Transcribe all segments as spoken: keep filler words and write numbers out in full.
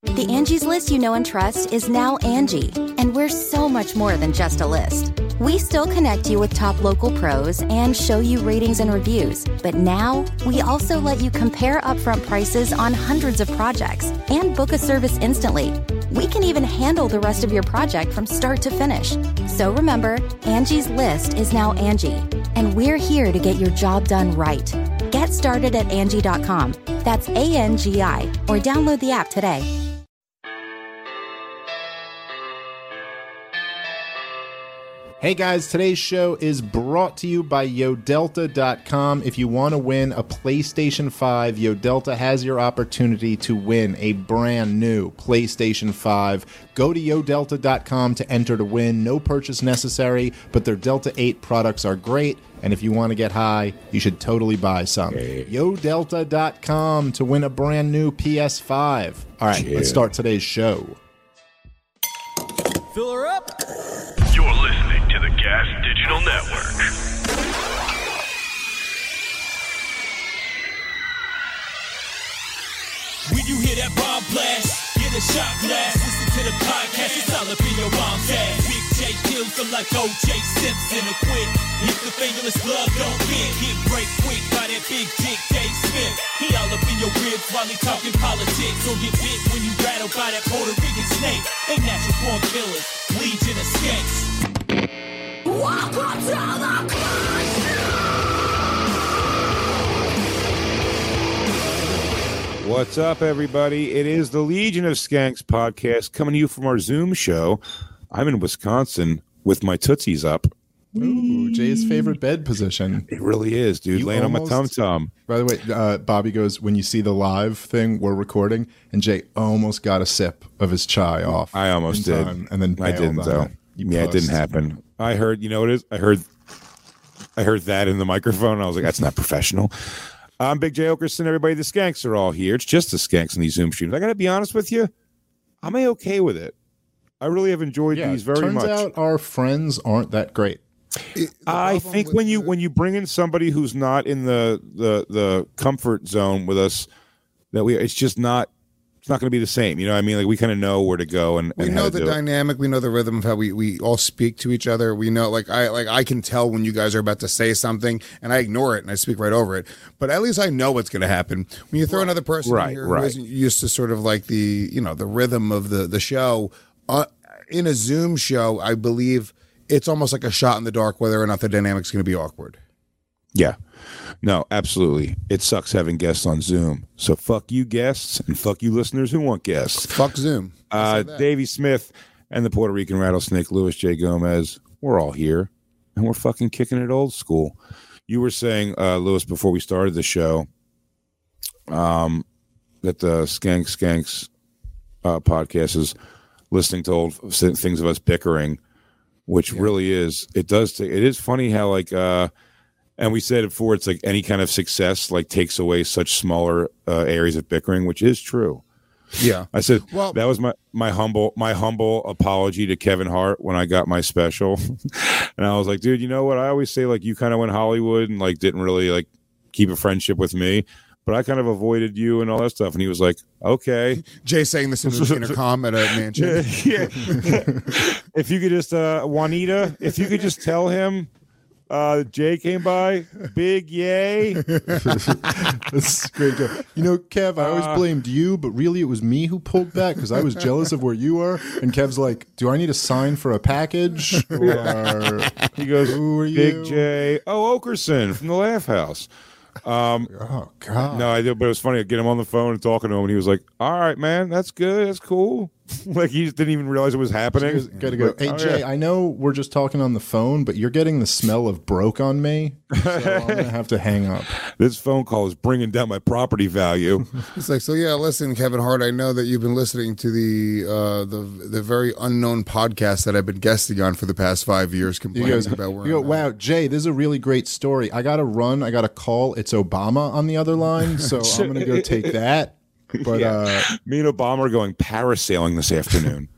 The Angie's List you know and trust is now Angie, and we're so much more than just a list. We still connect you with top local pros and show you ratings and reviews, but now we also let you compare upfront prices on hundreds of projects and book a service instantly. We can even handle the rest of your project from start to finish. So remember, Angie's List is now Angie, and we're here to get your job done right. Get started at Angie dot com. That's A N G I, or download the app today. Hey guys, today's show is brought to you by Yo Delta dot com. If you want to win a PlayStation five, Yo Delta has your opportunity to win a brand new PlayStation five. Go to Yo Delta dot com to enter to win. No purchase necessary, but their Delta eight products are great. And if you want to get high, you should totally buy some. Hey. Yo Delta dot com to win a brand new P S five. All right, yeah. Let's start today's show. Fill her up. You're listening to the Gas Digital Network. When you hear that bomb blast, get a shot glass. Listen to the podcast, it's all up in your mom's ass. Big J kills them like O J Simpson. A quit, if the fingerless glove don't fit. Hit break quick by that big dick Dave Smith. He all up in your ribs while he talking politics. Or get bit when you rattled by that Puerto Rican snake. They natural born killers, legion of skanks. Welcome to the club. What's up, everybody? It is the Legion of Skanks podcast coming to you from our Zoom show. I'm in Wisconsin with my tootsies up. Ooh, Jay's favorite bed position. It really is, dude. You Laying almost, on my tum-tum. By the way, uh, Bobby goes, when you see the live thing, we're recording, and Jay almost got a sip of his chai off. I almost did. Time, and then I didn't, though. It. Yeah, it didn't happen. I heard, you know what it is? I heard I heard that in the microphone, and I was like, that's not professional. I'm Big J Okerson. Everybody, the Skanks are all here. It's just the Skanks in these Zoom streams. I got to be honest with you. I'm A-okay with it. I really have enjoyed yeah, these very turns much. Turns out our friends aren't that great. It, I think when you the... when you bring in somebody who's not in the, the, the comfort zone with us, that we it's just not it's not going to be the same. You know what I mean? Like we kind of know where to go and, and we know how to the do dynamic. It. We know the rhythm of how we, we all speak to each other. We know like I like I can tell when you guys are about to say something and I ignore it and I speak right over it. But at least I know what's going to happen. When you throw right. another person right, in here right. who isn't used to sort of like the you know the rhythm of the the show uh, in a Zoom show, I believe it's almost like a shot in the dark whether or not the dynamic's going to be awkward. Yeah. No, absolutely. It sucks having guests on Zoom. So fuck you guests and fuck you listeners who want guests. Fuck Zoom. Uh, Davey Smith and the Puerto Rican rattlesnake, Louis J. Gomez, we're all here and we're fucking kicking it old school. You were saying, uh, Louis, before we started the show, um, that the Skank Skanks uh, podcast is listening to old things of us bickering, which yeah. really is, it does, t- it is funny how like, uh, and we said it before, it's like any kind of success like takes away such smaller uh, areas of bickering, which is true. Yeah, I said well, that was my my humble my humble apology to Kevin Hart when I got my special, and I was like, dude, you know what? I always say like you kind of went Hollywood and like didn't really like keep a friendship with me, but I kind of avoided you and all that stuff. And he was like, okay. Jay saying this in the intercom at a mansion. Yeah, yeah. If you could just uh, Juanita, if you could just tell him. Uh, Jay came by. Big yay. That's great. You know, Kev, I always uh, blamed you, but really it was me who pulled back because I was jealous of where you were. And Kev's like, do I need to sign for a package? Or he goes, who are Big you? J. Oh, Okerson from the Laugh House. Um, oh, God. No, I did, but it was funny. I get him on the phone and talking to him, and he was like, all right, man, that's good. That's cool. Like, he just didn't even realize it was happening. So gotta go. Hey, oh, Jay, yeah. I know we're just talking on the phone, but you're getting the smell of broke on me, so I'm going to have to hang up. This phone call is bringing down my property value. It's like, so yeah, listen, Kevin Hart, I know that you've been listening to the uh, the the very unknown podcast that I've been guesting on for the past five years, complaining goes, about where you go, I'm wow, at. Jay, this is a really great story. I got to run. I got to call. It's Obama on the other line, so I'm going to go take that. But yeah. uh, Me and Obama are going parasailing this afternoon.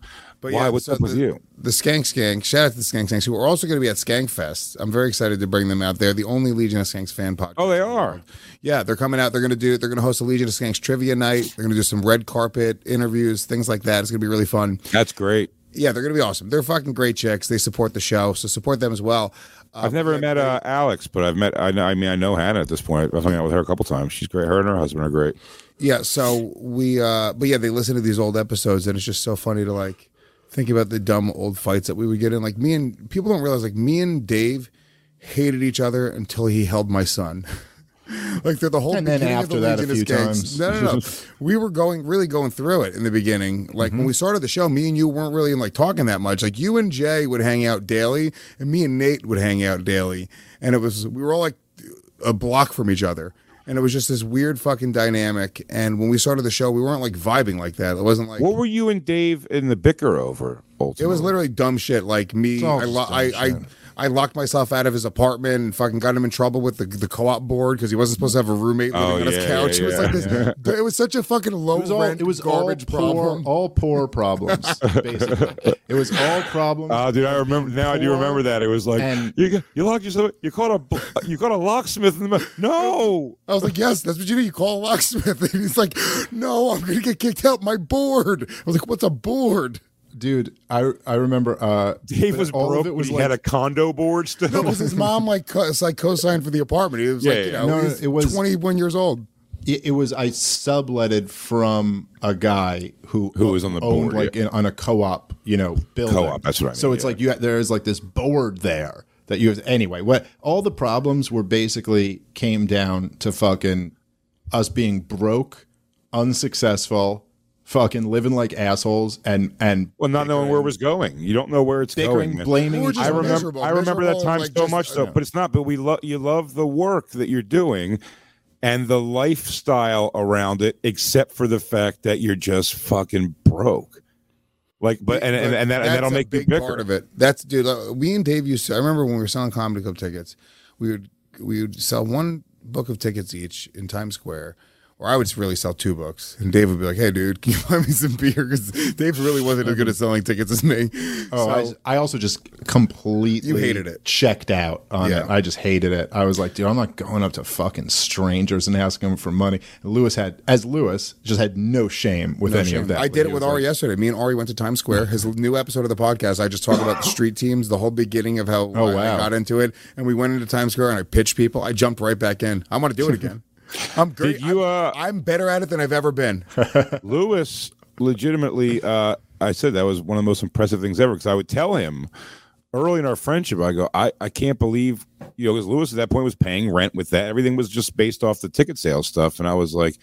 But Why? yeah, What's so up with the, you? The Skank Skank. Shout out to the Skank Skanks, who are also going to be at Skank Fest. I'm very excited to bring them out. They're the only Legion of Skanks fan podcast. Oh, they in the are? world. Yeah, they're coming out. They're going to do. They're going to host a Legion of Skanks trivia night. They're going to do some red carpet interviews, things like that. It's going to be really fun. That's great. Yeah, they're going to be awesome. They're fucking great chicks. They support the show, so support them as well. Uh, I've never yeah, met great- uh, Alex, but I've met. I, know, I mean, I know Hannah at this point. I've hung out with her a couple times. She's great. Her and her husband are great. Yeah, so we. Uh, but yeah, they listen to these old episodes, and it's just so funny to like think about the dumb old fights that we would get in. Like me and people don't realize, like me and Dave hated each other until he held my son. Like they're the whole And then beginning after of the that a Legion of few Skanks. times. No, no, no. We were going really going through it in the beginning. Like Mm-hmm. when we started the show, me and you weren't really like talking that much. Like you and Jay would hang out daily, and me and Nate would hang out daily. And it was we were all like a block from each other. And it was just this weird fucking dynamic. And when we started the show, we weren't like vibing like that. It wasn't like What were you and Dave in the bicker over? Ultimately? it was literally dumb shit. Like me, all I, lo- just dumb I, I, shit. I locked myself out of his apartment and fucking got him in trouble with the, the co-op board because he wasn't supposed to have a roommate living Oh, on his yeah, couch. yeah, it was like this. It was such a fucking low It was all, rent it was all garbage poor, problem. all poor problems, basically. It was all problems. Oh, dude, I remember now. I do remember that. It was like And- you got- you locked yourself. You caught a bl- you caught a locksmith in the middle. No, I was like, yes, that's what you do. You call a locksmith. And he's like, no, I'm going to get kicked out. My board. I was like, what's a board? Dude, I I remember uh, Dave but was all of broke. it But was he like, had a condo board still. No, because his mom like co- it's like co-signed for the apartment. He was like, Yeah, you yeah. know, No, no, he's it was- twenty-one years old. it, it was I subletted from a guy who Who was on the owned board, like yeah. in, on a co-op, you know, building. Co-op, that's what I mean, So it's yeah. like you there is like this board there that you have anyway. What all the problems were basically came down to fucking us being broke, unsuccessful, fucking living like assholes, and and Well, not knowing where it was going. You don't know where it's bickering, going. man. blaming Or each just I other. remember. miserable, I remember that miserable, time like, so just- much, though. yeah. But it's not. But we love you love the work that you're doing, and the lifestyle around it. Except for the fact that you're just fucking broke. Like, but and and, and that and That's that'll a make you big bicker. part of it. That's dude. Uh, we and Dave used to. I remember when we were selling comedy club tickets, we would we would sell one book of tickets each in Times Square. Or I would really sell two books, and Dave would be like, "Hey, dude, can you buy me some beer?" Because Dave really wasn't as good at selling tickets as me. Oh, So- I, I also just completely You hated it. checked out on Yeah. it. I just hated it. I was like, dude, I'm not going up to fucking strangers and asking them for money. And Lewis had, as Lewis, just had no shame with No any shame. of that. I did it He with was Ari like, yesterday. Me and Ari went to Times Square. His new episode of the podcast, I just talked about the street teams, the whole beginning of how Oh, I, I wow. got into it. And we went into Times Square and I pitched people. I jumped right back in. I want to do it again. I'm great. Did you, I'm, uh, I'm better at it than I've ever been. Lewis legitimately, uh, I said that was one of the most impressive things ever because I would tell him early in our friendship, I go, I, I can't believe, you know, because Lewis at that point was paying rent with that. Everything was just based off the ticket sales stuff. And I was like,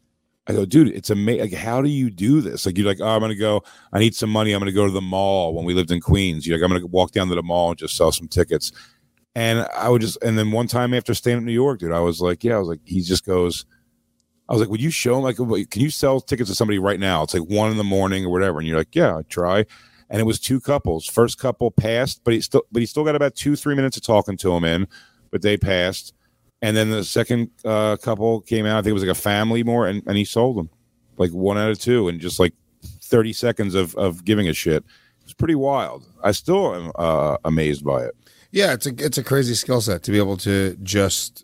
I go, dude, it's amazing. Like, how do you do this? Like, you're like, oh, I'm going to go, I need some money. I'm going to go to the mall when we lived in Queens. You're like, I'm going to walk down to the mall and just sell some tickets. And I would just, and then one time after staying in New York, dude, I was like, yeah, I was like, he just goes, I was like, would you show him, like, can you sell tickets to somebody right now? It's like one in the morning or whatever. And you're like, yeah, I try. And it was two couples. First couple passed, but he still, but he still got about two, three minutes of talking to him in, but they passed. And then the second uh, couple came out. I think it was like a family more, and, and he sold them like one out of two in just like thirty seconds of, of giving a shit. It was pretty wild. I still am uh, amazed by it. Yeah, it's a it's a crazy skill set to be able to just,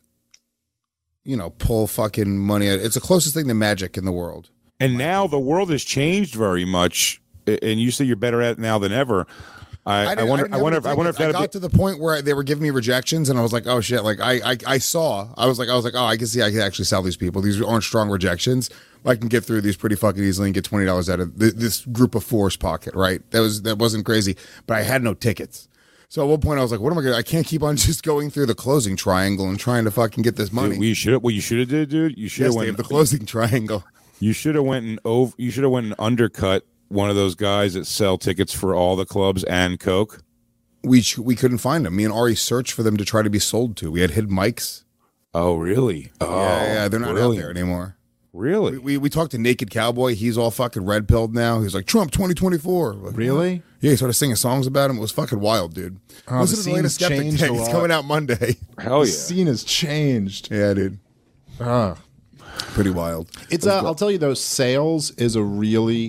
you know, pull fucking money out. It's the closest thing to magic in the world. And now the world has changed very much. And you say you're better at it now than ever. I, I, didn't- wonder. didn't I have wonder. any If, I wonder if tickets. that. I got to the point where they were giving me rejections, and I was like, "Oh shit!" Like I, I, I saw. I was like, I was like, "Oh, I can see. I can actually sell these people. These aren't strong rejections. I can get through these pretty fucking easily and get twenty dollars out of th- this group of four's pocket." Right? That was that wasn't crazy, but I had no tickets. So at one point, I was like, "What am I gonna? I can't keep on just going through the closing triangle and trying to fucking get this money." Dude, we should. What you should have did, dude. You should have yes, went. Dave, the closing triangle. You should have went and over. You should have went and undercut one of those guys that sell tickets for all the clubs and Coke. We ch- we couldn't find them. Me and Ari searched for them to try to be sold to. We had hidden mics. Oh, really? Oh, yeah, yeah, they're not brilliant. out there anymore. Really? We, we we talked to Naked Cowboy. He's all fucking red pilled now. He's like Trump twenty twenty-four. Like, Really? yeah, he started singing songs about him. It was fucking wild, dude. Oh, Listen the to the latest scene's Skeptic changed Day. a It's lot. coming out Monday. Hell The yeah. scene has changed. Yeah, dude. Ah. Pretty wild. It's uh, I'll tell you though, sales is a really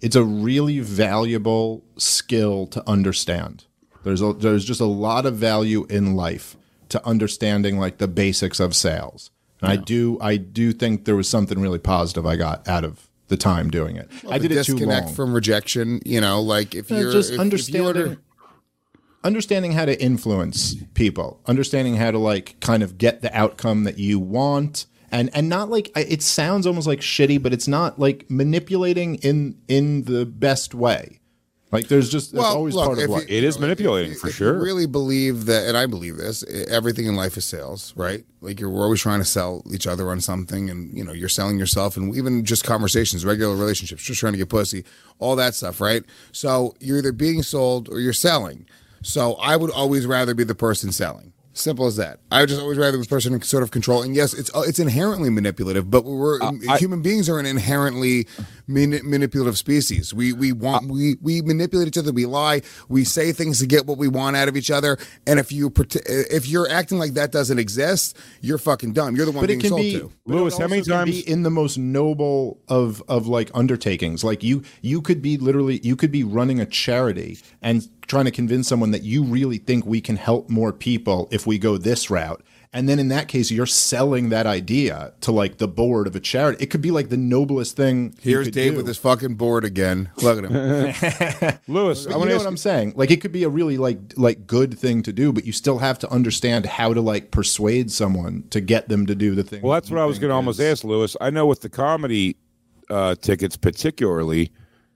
it's a really valuable skill to understand. There's a, there's just a lot of value in life to understanding like the basics of sales. And yeah. I do I do think there was something really positive I got out of the time doing it. Well, I did it too long. Disconnect from rejection, you know, like if yeah, you're just if, understanding if you order- understanding how to influence people, understanding how to like kind of get the outcome that you want. And and not like, it sounds almost like shitty, but it's not like manipulating in in the best way. Like there's just, that's well, always look, part of if life. you- It is you know, manipulating if- for if sure. You really believe that, and I believe this, everything in life is sales, right? Like you're we're always trying to sell each other on something, and you know you're selling yourself, and even just conversations, regular relationships, just trying to get pussy, all that stuff, right? So you're either being sold or you're selling. So I would always rather be the person selling. Simple as that. I would just always rather be the person in sort of control. And yes, it's it's inherently manipulative, but we're Uh, I- human beings are an inherently mani- manipulative species. We we want Uh, we we manipulate each other. We lie. We say things to get what we want out of each other. And if you pret- if you're acting like that doesn't exist, you're fucking dumb. You're the one But being it can sold be, to. but it Lewis, how many also can times- be in the most noble of of like undertakings? Like you, you could be literally, you could be running a charity and trying to convince someone that you really think we can help more people if we go this route. And then in that case, you're selling that idea to like the board of a charity. It could be like the noblest thing. you Here's could Dave do. with his fucking board again. Look at him. Lewis, But I you want know to what I'm saying? Like it could be a really like like good thing to do, but you still have to understand how to like persuade someone to get them to do the thing. Well, that's you what I was think going to almost is- ask, Lewis. I know with the comedy uh, tickets, particularly,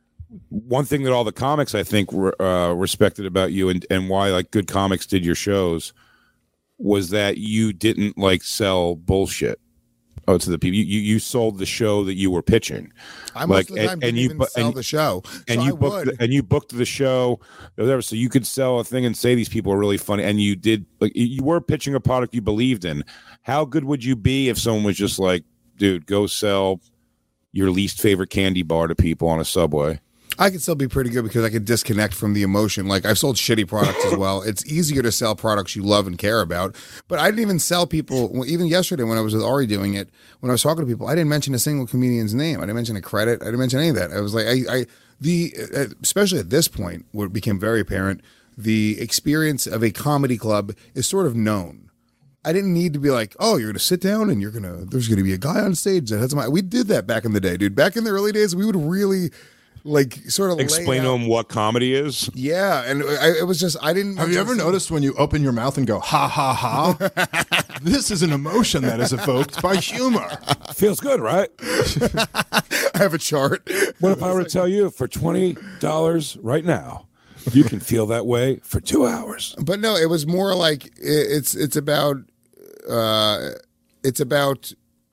one thing that all the comics I think re- uh, respected about you, and, and why like good comics did your shows, was that you didn't like sell bullshit. Oh, to the people, you, you you sold the show that you were pitching. I most Like, of the and- time and didn't you even bu- sell and- the show. and So you I booked would. the, and you booked the show, whatever. So you could sell a thing and say these people are really funny, and you did. Like you were pitching a product you believed in. How good would you be if someone was just like, "Dude, go sell your least favorite candy bar to people on a subway"? I could still be pretty good because I could disconnect from the emotion. Like I've sold shitty products as well. It's easier to sell products you love and care about. But I didn't even sell people. well, Even yesterday when I was with Ari doing it, when I was talking to people, I didn't mention a single comedian's name. I didn't mention a credit. I didn't mention any of that. I was like, I, I the uh, especially at this point where it became very apparent, the experience of a comedy club is sort of known. I didn't need to be like, oh, you're gonna sit down and you're gonna. There's gonna be a guy on stage that has my. We did that back in the day, dude. Back in the early days, we would really. Like sort of Explain to lay out- them what comedy is. Yeah, and I, it was just I didn't. Have you ever noticed when you open your mouth and go ha ha ha? This is an emotion that is evoked by humor. Feels good, right? I have a chart. What if I were to tell you for twenty dollars right now, you can feel that way for two hours? But no, it was more like it, it's it's about uh, it's about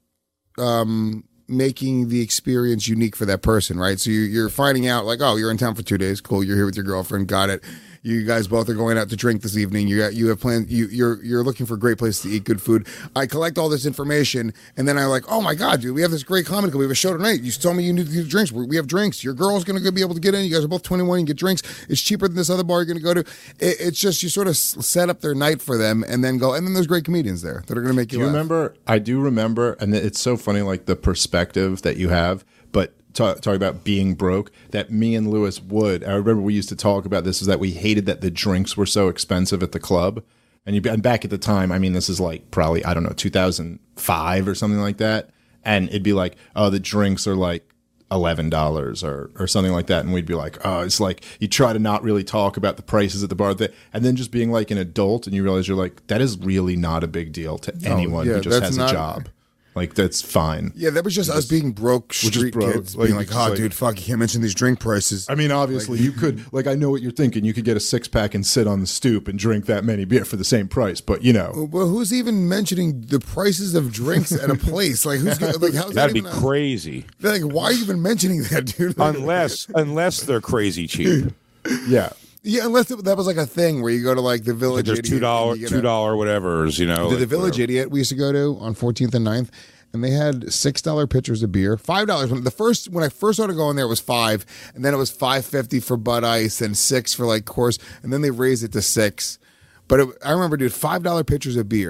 um. making the experience unique for that person, right? So you, you're finding out like, oh, you're in town for two days. Cool. You're here with your girlfriend. Got it. You guys both are going out to drink this evening. You got, you have planned, you, you're, you're looking for a great place to eat good food. I collect all this information and then I'm like, oh my God, dude, we have this great comedy club. We have a show tonight. You told me you need to do drinks. We we have drinks. Your girl's going to be able to get in. You guys are both twenty-one. You get drinks. It's cheaper than this other bar you're going to go to. It, it's just, you sort of s- set up their night for them and then go, and then there's great comedians there that are going to make you Do you laugh. remember? I do remember, and it's so funny, like the perspective that you have. But talk, talk about being broke. That me and Lewis would. I remember we used to talk about this. Is that we hated that the drinks were so expensive at the club, and you and back at the time. I mean, this is like probably I don't know two thousand five or something like that, and it'd be like, oh, the drinks are like eleven dollars or or something like that, and we'd be like, oh, it's like you try to not really talk about the prices at the bar, that, and then just being like an adult, and you realize you're like, that is really not a big deal to anyone yeah, who just that's has not- a job. Like that's fine. Yeah, that was just us being broke street broke. kids, Like, being like, just "Oh, like- dude, fuck, you can't mention these drink prices." I mean, obviously, you could, like, I know what you're thinking. You could get a six pack and sit on the stoop and drink that many beer for the same price. But, you know, Well, who's even mentioning the prices of drinks at a place? Like, who's gonna, like, how's that That'd be even a- crazy. They're like, why are you even mentioning that, dude? Like, Unless, unless they're crazy cheap. yeah. yeah, unless it, that was like a thing where you go to like the Like Village there's Idiot. two dollar, and you get two a- dollar whatever's, you know. The, like the Village whatever. Idiot we used to go to on fourteenth and ninth, and they had six dollar pitchers of beer, five dollars. When the first when I first started going there, it was five, and then it was five fifty for Bud Ice, and six for like Coors, and then they raised it to six. But it, I remember, dude, five dollar pitchers of beer.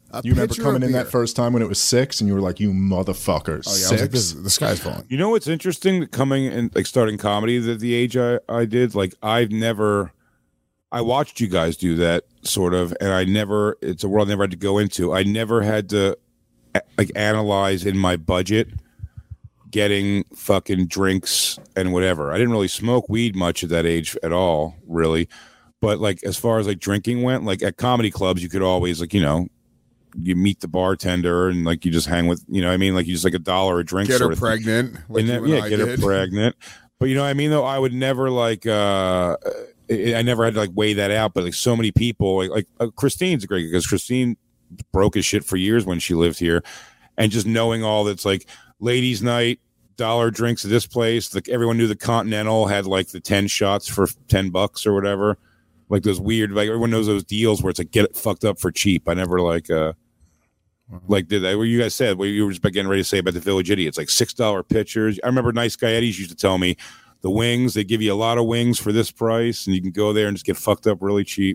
A You remember pitcher coming of in that beer. first time when it was six, and you were like, "You motherfuckers!" Oh yeah, I six. was like, this, the sky's falling. You know what's interesting? Coming and like starting comedy at the age I, I did, like I've never, I watched you guys do that sort of, and I never, it's a world I never had to go into. I never had to a- like analyze in my budget getting fucking drinks and whatever. I didn't really smoke weed much at that age at all, really. But like as far as like drinking went, like at comedy clubs, you could always like, you know, you meet the bartender and like you just hang with, you know what I mean? Like you just like a dollar a drink. Get sort her of thing. pregnant. Like And you then, and yeah, I get her did. pregnant. But you know what I mean? Though I would never like, uh, I I never had to like weigh that out. But like so many people, like, like uh, Christine's great because Christine broke his shit for years when she lived here. And just knowing all that's like ladies' night, dollar drinks at this place. Like everyone knew the Continental had like the ten shots for ten bucks or whatever. Like those weird, like everyone knows those deals where it's like get it fucked up for cheap. I never like, uh, like did that. What you guys said, what you were just getting ready to say about the Village Idiot. It's like six dollar pitchers. I remember Nice Guy Eddie's used to tell me the wings. They give you a lot of wings for this price, and you can go there and just get fucked up really cheap.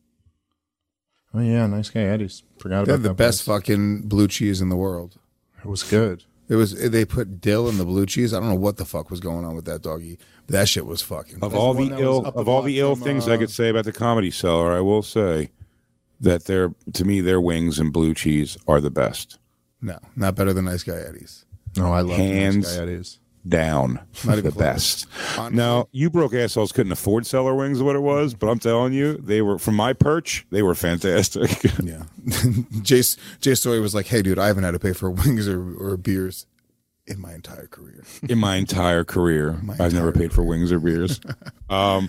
Oh yeah, Nice Guy Eddie's. Forgot They about have the that best place. fucking blue cheese in the world. It was good. It was they put dill in the blue cheese. I don't know what the fuck was going on with that doggy. That shit was fucking. Of That's all the the one that ill, was up of the all the block ill from, things uh, I could say about the Comedy Cellar, I will say that their, to me, their wings and blue cheese are the best. No, not better than Nice Guy Eddie's. Oh, I love Hands Nice Guy Eddie's. Down, Not even the close. best. Honestly. Now, you broke assholes couldn't afford cellar wings, is what it was, but I'm telling you, they were from my perch. They were fantastic. Yeah, Jace Jace Story was like, "Hey, dude, I haven't had to pay for wings or, or beers in my entire career." In my entire career, My I've never entire paid for wings or beers. um,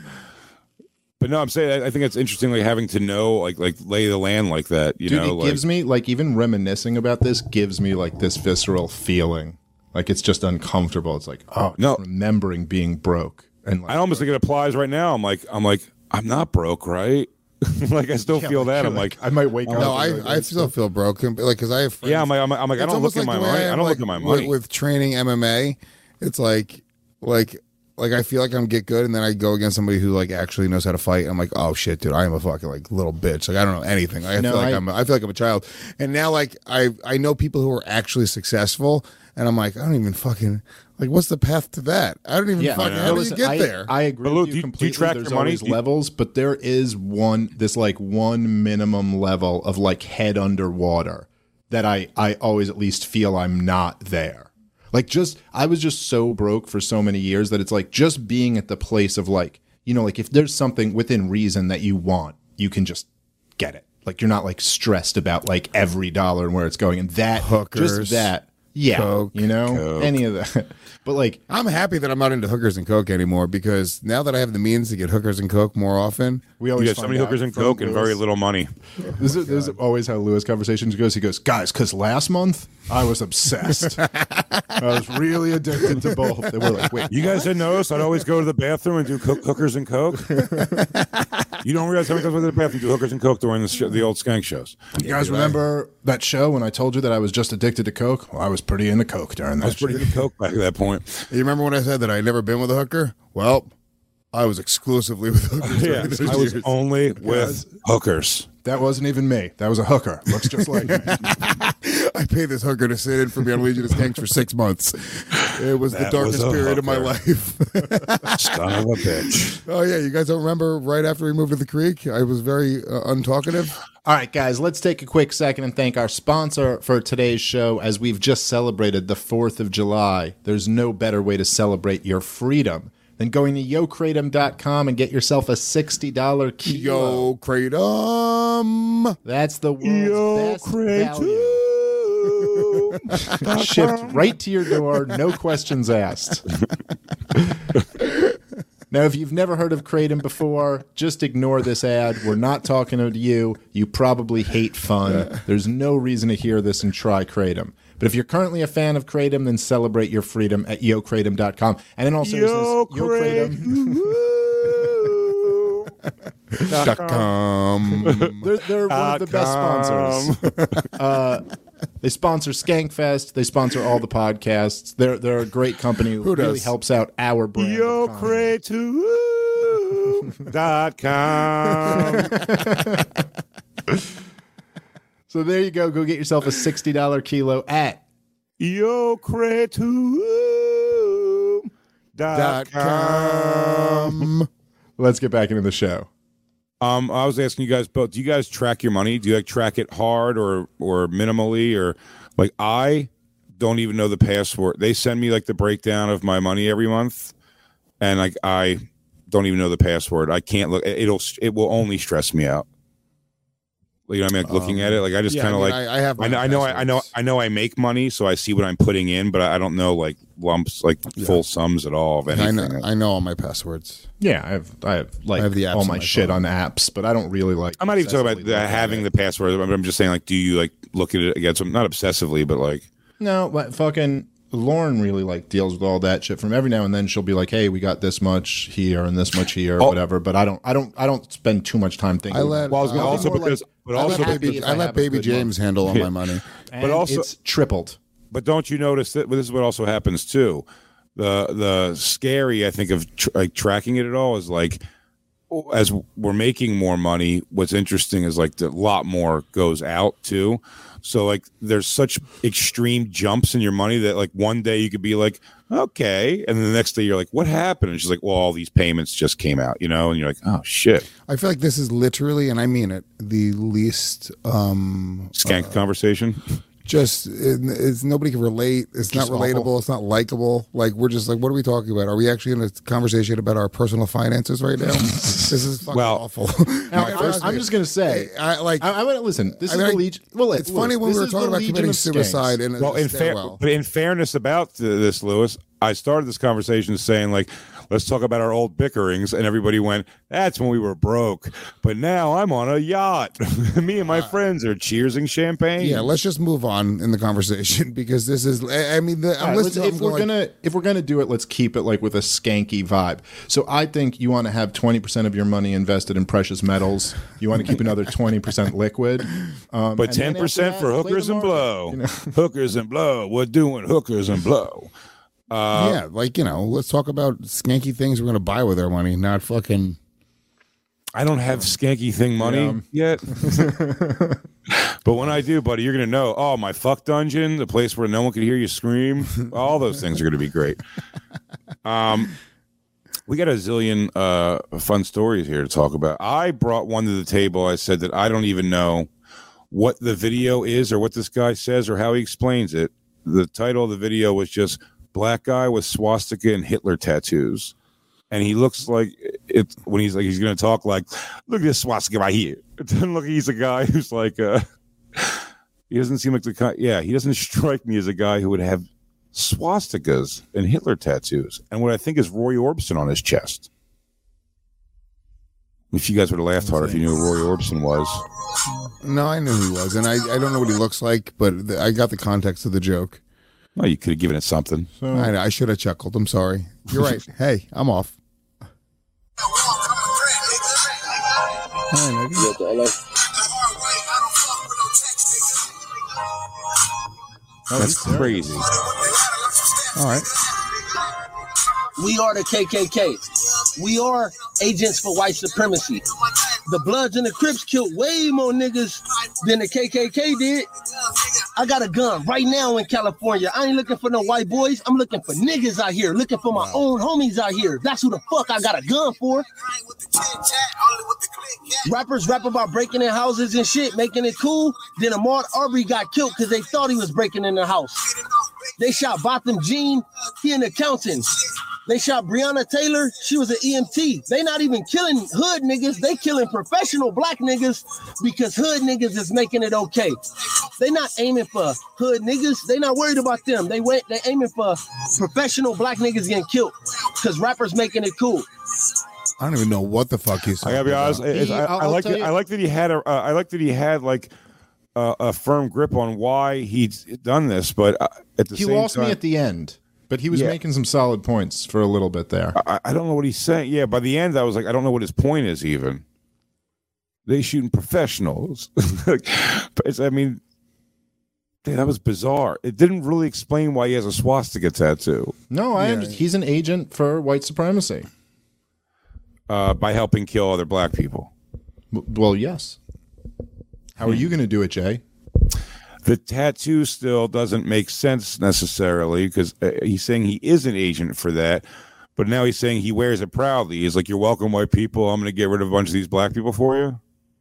but no, I'm saying I, I think it's interesting, like having to know, like like lay the land like that. You Dude, know, it like, gives me like even reminiscing about this gives me like this visceral feeling. Like it's just uncomfortable. It's like, oh No. remembering being broke. And like, I almost think it applies right now. I'm like, I'm like, I'm not broke, right? Like I still yeah, feel that. you're I'm like, I might wake up. No, and be like, I I still feel broken, like because I have friends. yeah, I'm like, I'm like, I'm like I It's don't look almost at my like the way money. I am, don't like, look at my with- money. with training M M A. It's like like like I feel like I'm get good, and then I go against somebody who like actually knows how to fight. I'm like, oh shit, dude, I am a fucking like little bitch. Like I don't know anything. Like, I No, feel like I- I'm I feel like I'm a child. And now like I I know people who are actually successful, and I'm like, I don't even fucking like what's the path to that? I don't even Yeah, fucking no, how do you listen, get I, there? I agree But look, with do you you- do you completely. track There's your money? always Do you- levels, but there is one. This like one minimum level of like head underwater that I I always at least feel I'm not there. Like just I was just so broke for so many years that it's like just being at the place of like, you know, like if there's something within reason that you want, you can just get it. Like you're not like stressed about like every dollar and where it's going, and that Hookers, just that. Yeah, Coke, you know, Coke. any of that. But like I'm happy that I'm not into hookers and coke anymore because now that I have the means to get hookers and coke more often, we You always got so find many out hookers and from coke and very Lewis- little money. This is, this is always how Lewis conversations goes. He goes, guys, because last month I was obsessed. I was really addicted to both. They were like, wait, You guys didn't notice I'd always go to the bathroom and do co- hookers and coke. You don't realize how many times I went to the bathroom and do hookers and coke during the, sh- the old skank shows. you guys remember that show when I told you that I was just addicted to coke? Well, I was pretty into coke during that. I was pretty shit. good coke back at that point. you remember when I said that I'd never been with a hooker? Well, I was exclusively with hookers. Yeah, during those I was years. only with hookers. That wasn't even me. That was a hooker. Looks just like me. I paid this hooker to sit in for me on Legion of Skanks for six months. It was the That darkest was a period of my hooker. life. Son of a bitch. Oh yeah, you guys don't remember right after we moved to the creek? I was very uh, untalkative. All right, guys, let's take a quick second and thank our sponsor for today's show. As we've just celebrated the fourth of July, there's no better way to celebrate your freedom than going to yo kratom dot com and get yourself a sixty dollars kilo. Yo, kratom. That's the world's Yo, best value. Kratom. Shipped right to your door, no questions asked. Now, if you've never heard of Kratom before, just ignore this ad. We're not talking to you. You probably hate fun. There's no reason to hear this and try Kratom. But if you're currently a fan of Kratom, then celebrate your freedom at yo kratom dot com. And then also Yo, Yo Kratom. Dot com. They're, they're one of the best sponsors. Uh, they sponsor Skankfest. They sponsor all the podcasts. They're they're a great company who, Who really does? helps out our brand. Yo, of comedy. Kratom dot com. So there you go. Go get yourself a sixty dollars kilo at Yo Creatum dot com. Let's get back into the show. Um, I was asking you guys both. Do you guys track your money? Do you like track it hard or or minimally or like I don't even know the password. They send me like the breakdown of my money every month, and like I don't even know the password. I can't look. It'll it will only stress me out. You know what I mean? Like looking um, at it, like I just yeah, kind of I mean, like I, I have. I know, I know, I, I know, I know. I make money, so I see what I'm putting in, but I don't know like lumps, like yeah. full sums at all of anything. I know, I know all my passwords. Yeah, I have. I have like I have the apps all my, on my shit phone. on apps, but I don't really like. I'm not even talking about uh, having the password. I'm just saying, like, do you like look at it against them? Not obsessively, but like. No, but fucking Lauren really like deals with all that shit. From every now and then, she'll be like, "Hey, we got this much here and this much here, or oh. whatever." But I don't. I don't. I don't spend too much time thinking. I let. Well, I was gonna uh, also because. like, But I also, let baby, I I let baby James month. handle all Yeah. my money. And but also, it's tripled. But don't you notice that? Well, this is what also happens too. The the scary, I think, of tr- like tracking it at all is like, as we're making more money. What's interesting is like the lot more goes out too. So like, there's such extreme jumps in your money that like one day you could be like, okay, and then the next day you're like, what happened? And she's like, well, all these payments just came out, you know, and you're like, oh shit. I feel like this is literally, and I mean it, the least um, Skank uh, conversation. Just it, it's nobody can relate. It's Just not relatable. awful. It's not likable. Like we're just like, what are we talking about? Are we actually in a conversation about our personal finances right now? This is fucking Well, awful. Now, My I'm, first I'm name- just gonna say, I, I like. I, I want to listen. This I is mean, the Legion. Well, it's look, funny when this we were is talking the about Legion committing of Skanks. suicide in a Well, in fair, stairwell. but in fairness about th- this, Lewis, I started this conversation saying like, let's talk about our old bickerings, and everybody went, "That's when we were broke." But now I'm on a yacht. Me and my Uh, friends are cheersing champagne. Yeah, let's just move on in the conversation because this is. I I mean, the, All I'm right, listening. let's- I'm if we're going like, gonna if we're gonna do it, let's keep it like with a skanky vibe. So I think you want to have twenty percent of your money invested in precious metals. You want to keep another twenty percent liquid. Um, But and then ten percent after for that, play hookers the and market, blow. you know? Hookers and blow. We're doing hookers and blow. Uh, yeah, like you know, let's talk about skanky things we're going to buy with our money, not fucking. I don't have skanky thing money yet. But when I do, buddy, you're going to know, oh, my fuck dungeon, the place where no one can hear you scream, all those things are going to be great. Um, we got a zillion uh, fun stories here to talk about. I brought one to the table. I said that I don't even know what the video is or what this guy says or how he explains it. The title of the video was just Black Guy with Swastika and Hitler Tattoos. And he looks like it when he's like he's gonna talk like, look at this swastika right here. It doesn't look like he's a guy who's like uh he doesn't seem like the kind yeah, he doesn't strike me as a guy who would have swastikas and Hitler tattoos. And what I think is Roy Orbison on his chest. If you guys would have laughed harder if you knew who Roy Orbison was. No, I knew who he was, and I, I don't know what he looks like, but the, I got the context of the joke. Well, you could have given it something. So, I, I should have chuckled. I'm sorry. You're right. Hey, I'm off. Hi, nigga. That's crazy. All right. We are the K K K. We are agents for white supremacy. The Bloods and the Crips killed way more niggas than the K K K did. I got a gun right now in California. I ain't looking for no white boys. I'm looking for niggas out here, looking for my own homies out here. That's who the fuck I got a gun for. Rappers rap about breaking in houses and shit, making it cool. Then Ahmaud Arbery got killed because they thought he was breaking in the house. They shot Botham Jean, he an accountant. They shot Breonna Taylor, she was an E M T. They not even killing hood niggas, they killing professional black niggas because hood niggas is making it okay. They not aiming for hood niggas, they not worried about them. They went, they aiming for professional black niggas getting killed because rappers making it cool. I don't even know what the fuck he's I talking gotta be honest. about. it's- He- I, I'll- I I'll like tell that. you- I like that he had a. Uh, I like that he had like uh, a firm grip on why he'd done this, but uh, at the he same lost time, me at the end, but he was Yeah. making some solid points for a little bit there. I, I don't know what he's saying. Yeah, by the end, I was like, I don't know what his point is. Even they shooting professionals. Like, but it's, I mean, dude, that was bizarre. It didn't really explain why he has a swastika tattoo No, I Yeah. understand. He's an agent for white supremacy. uh, by helping kill other black people. W- Well, yes. How are you going to do it, Jay? The tattoo still doesn't make sense necessarily because uh, he's saying he is an agent for that, but now he's saying he wears it proudly. He's like, "You're welcome, white people. I'm going to get rid of a bunch of these black people for you."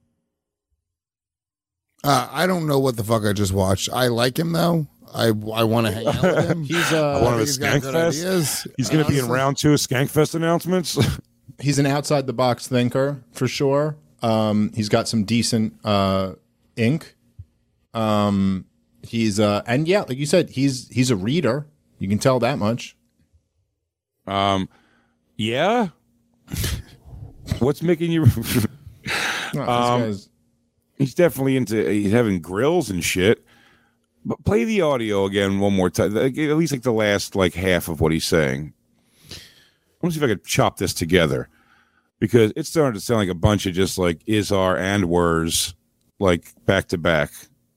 Uh, I don't know what the fuck I just watched. I like him though. I I want to hang out with him. He's uh, One of think his he's got good Skankfest. ideas. He's going to be in Honestly. round two of Skankfest announcements. he's an outside the box thinker for sure. Um, he's got some decent uh, ink. Um, he's uh, and yeah, like you said, he's he's a reader. You can tell that much. um, yeah. What's making you? No, this Um, guy's- He's definitely into. He's having grills and shit. But play the audio again one more time. Like, at least like the last like half of what he's saying. Let me see if I could chop this together because it's starting to sound like a bunch of just like is, are, and wers like back to back.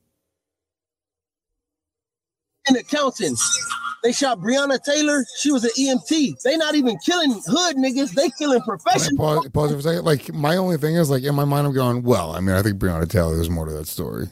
In accounting. They shot Breonna Taylor. She was an E M T. They not even killing hood niggas. They killing Can I professionals. pause, pause for a second? Like, my only thing is, like, in my mind, I'm going, well, I mean, I think Breonna Taylor, there's more to that story.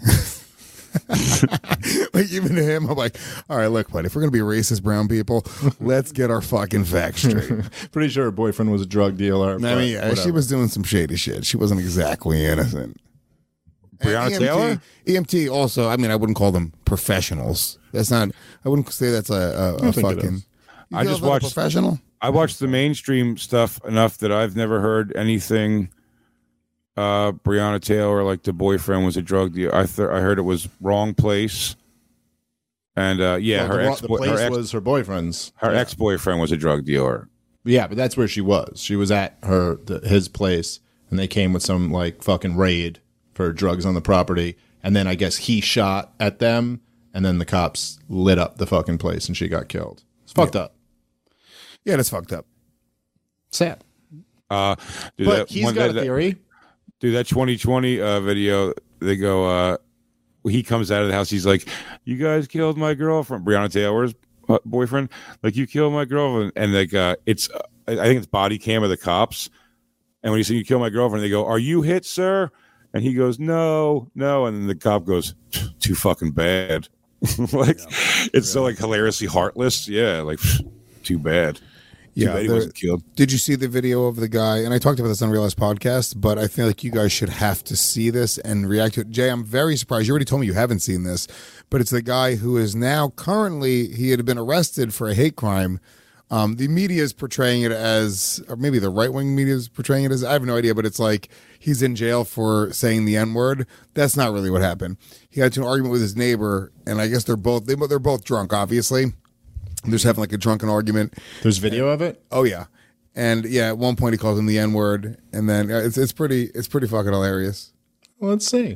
Like, even to him, I'm like, all right, look, buddy, if we're going to be racist brown people, let's get our fucking facts straight. pretty sure her boyfriend was a drug dealer. I but mean, yeah, she whatever. was doing some shady shit. She wasn't exactly innocent. Breonna And E M T Taylor? E M T also, I mean, I wouldn't call them professionals. That's not, I wouldn't say that's a, a, a think it fucking. is. You I feel just that a watched- professional. I watched the mainstream stuff enough that I've never heard anything. Uh, Breonna Taylor, like the boyfriend was a drug dealer. I th- I heard it was wrong place, and uh, yeah, Well, her the, ex the place her ex was her boyfriend's. her ex boyfriend was a drug dealer. Yeah, but that's where she was. She was at her the, his place, and they came with some like fucking raid for drugs on the property. And then I guess he shot at them, and then the cops lit up the fucking place, and she got killed. It's fucked up. Yeah, that's fucked up. Sad. Uh, dude, But that he's one- got that- a theory. Dude, that twenty twenty uh, video, they go, uh, he comes out of the house. He's like, you guys killed my girlfriend, Breonna Taylor's uh, boyfriend. Like, you killed my girlfriend. And like, uh, it's, uh, I think it's body cam of the cops. And when he said, you killed my girlfriend, they go, are you hit, sir? And he goes, no, no. And then the cop goes, too fucking bad. Like, yeah, it's so like hilariously heartless. Yeah. Like, too bad. Too Yeah, bad he there- wasn't killed. Did you see the video of the guy? And I talked about this on Realized Podcast, but I feel like you guys should have to see this and react to it. Jay, I'm very surprised. You already told me you haven't seen this, but it's the guy who is now currently, he had been arrested for a hate crime. Um, the media is portraying it as, or maybe the right-wing media is portraying it as, I have no idea, but it's like he's in jail for saying the N-word. That's not really what happened. He got into an argument with his neighbor, and I guess they're both, they, they're both drunk, obviously. They're just having like a drunken argument. There's video of it. Oh yeah, and yeah, at one point he calls him the N word, and then uh, it's it's pretty it's pretty fucking hilarious. Well, let's see.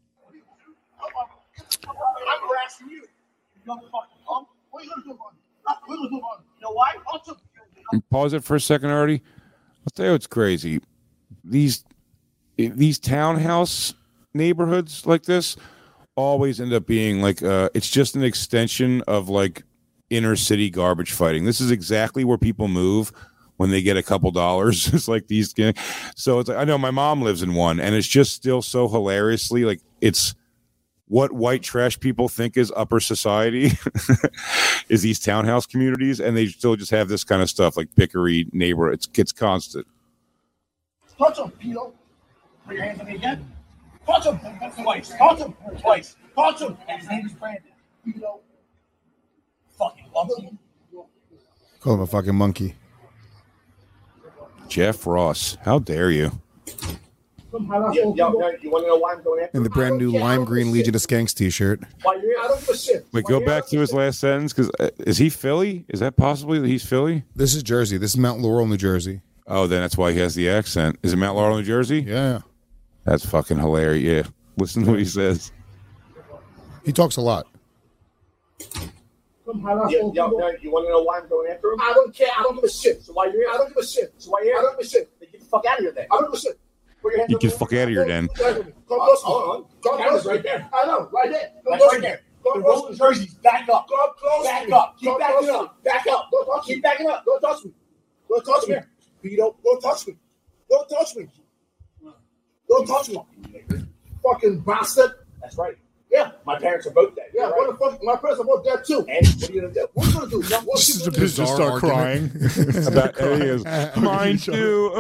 I'm harassing you. You dumb fucking punk. What are you gonna do about it? What are you gonna do about it? You know why? I'll just- Pause it for a second, Artie. I'll tell you what's crazy. These these townhouse neighborhoods like this always end up being like uh, it's just an extension of like inner city garbage fighting. This is exactly where people move when they get a couple dollars. It's like these. So it's like, I know my mom lives in one, and it's just still so hilariously like it's what white trash people think is upper society is these townhouse communities, and they still just have this kind of stuff like Pickery neighbor. It's it's constant. Touch him, pedo. Put your hands on me again. Touch him twice. Touch him twice. Touch him. And his name is Brandon. Pedo. Fucking monkey. Call him a fucking monkey. Jeff Ross, how dare you? Yo, yo, yo, you want to know why I'm going after In the him? brand new Lime Green Legion of Skanks t-shirt. Why you're here? I don't give a shit. Wait, Why go you're back here? to his last sentence because uh, is he Philly? Is that possibly that he's Philly? This is Jersey. This is Mount Laurel, New Jersey. Oh, then that's why he has the accent. Is it Mount Laurel, New Jersey? Yeah. That's fucking hilarious. Yeah, listen to what he says. He talks a lot. Yo, yo, yo, you want to know why I'm going after him? I don't care. I don't give a shit. So why you're here? I don't give a shit. So why you're here? I don't give a shit. Then get the fuck out of here then. I don't give a shit. Put your hands You up get on the fuck me. out of here then. Go close. Hold on. Go close. Right there. I know. Right there. That's right there. The Rolling jerseys. Back up. Go close. Back up. Keep backing up. Back up. Don't touch me. Keep backing up. Don't touch me. Don't touch me. Pedo. Don't touch me. Don't touch me. Don't touch me. Fucking bastard. That's right. Yeah, my parents are both dead. Yeah, right. What the fuck? My parents are both dead too. And what are you gonna do? What are you gonna do? What This is a Just bizarre start argument. crying. About Eddie is mine too.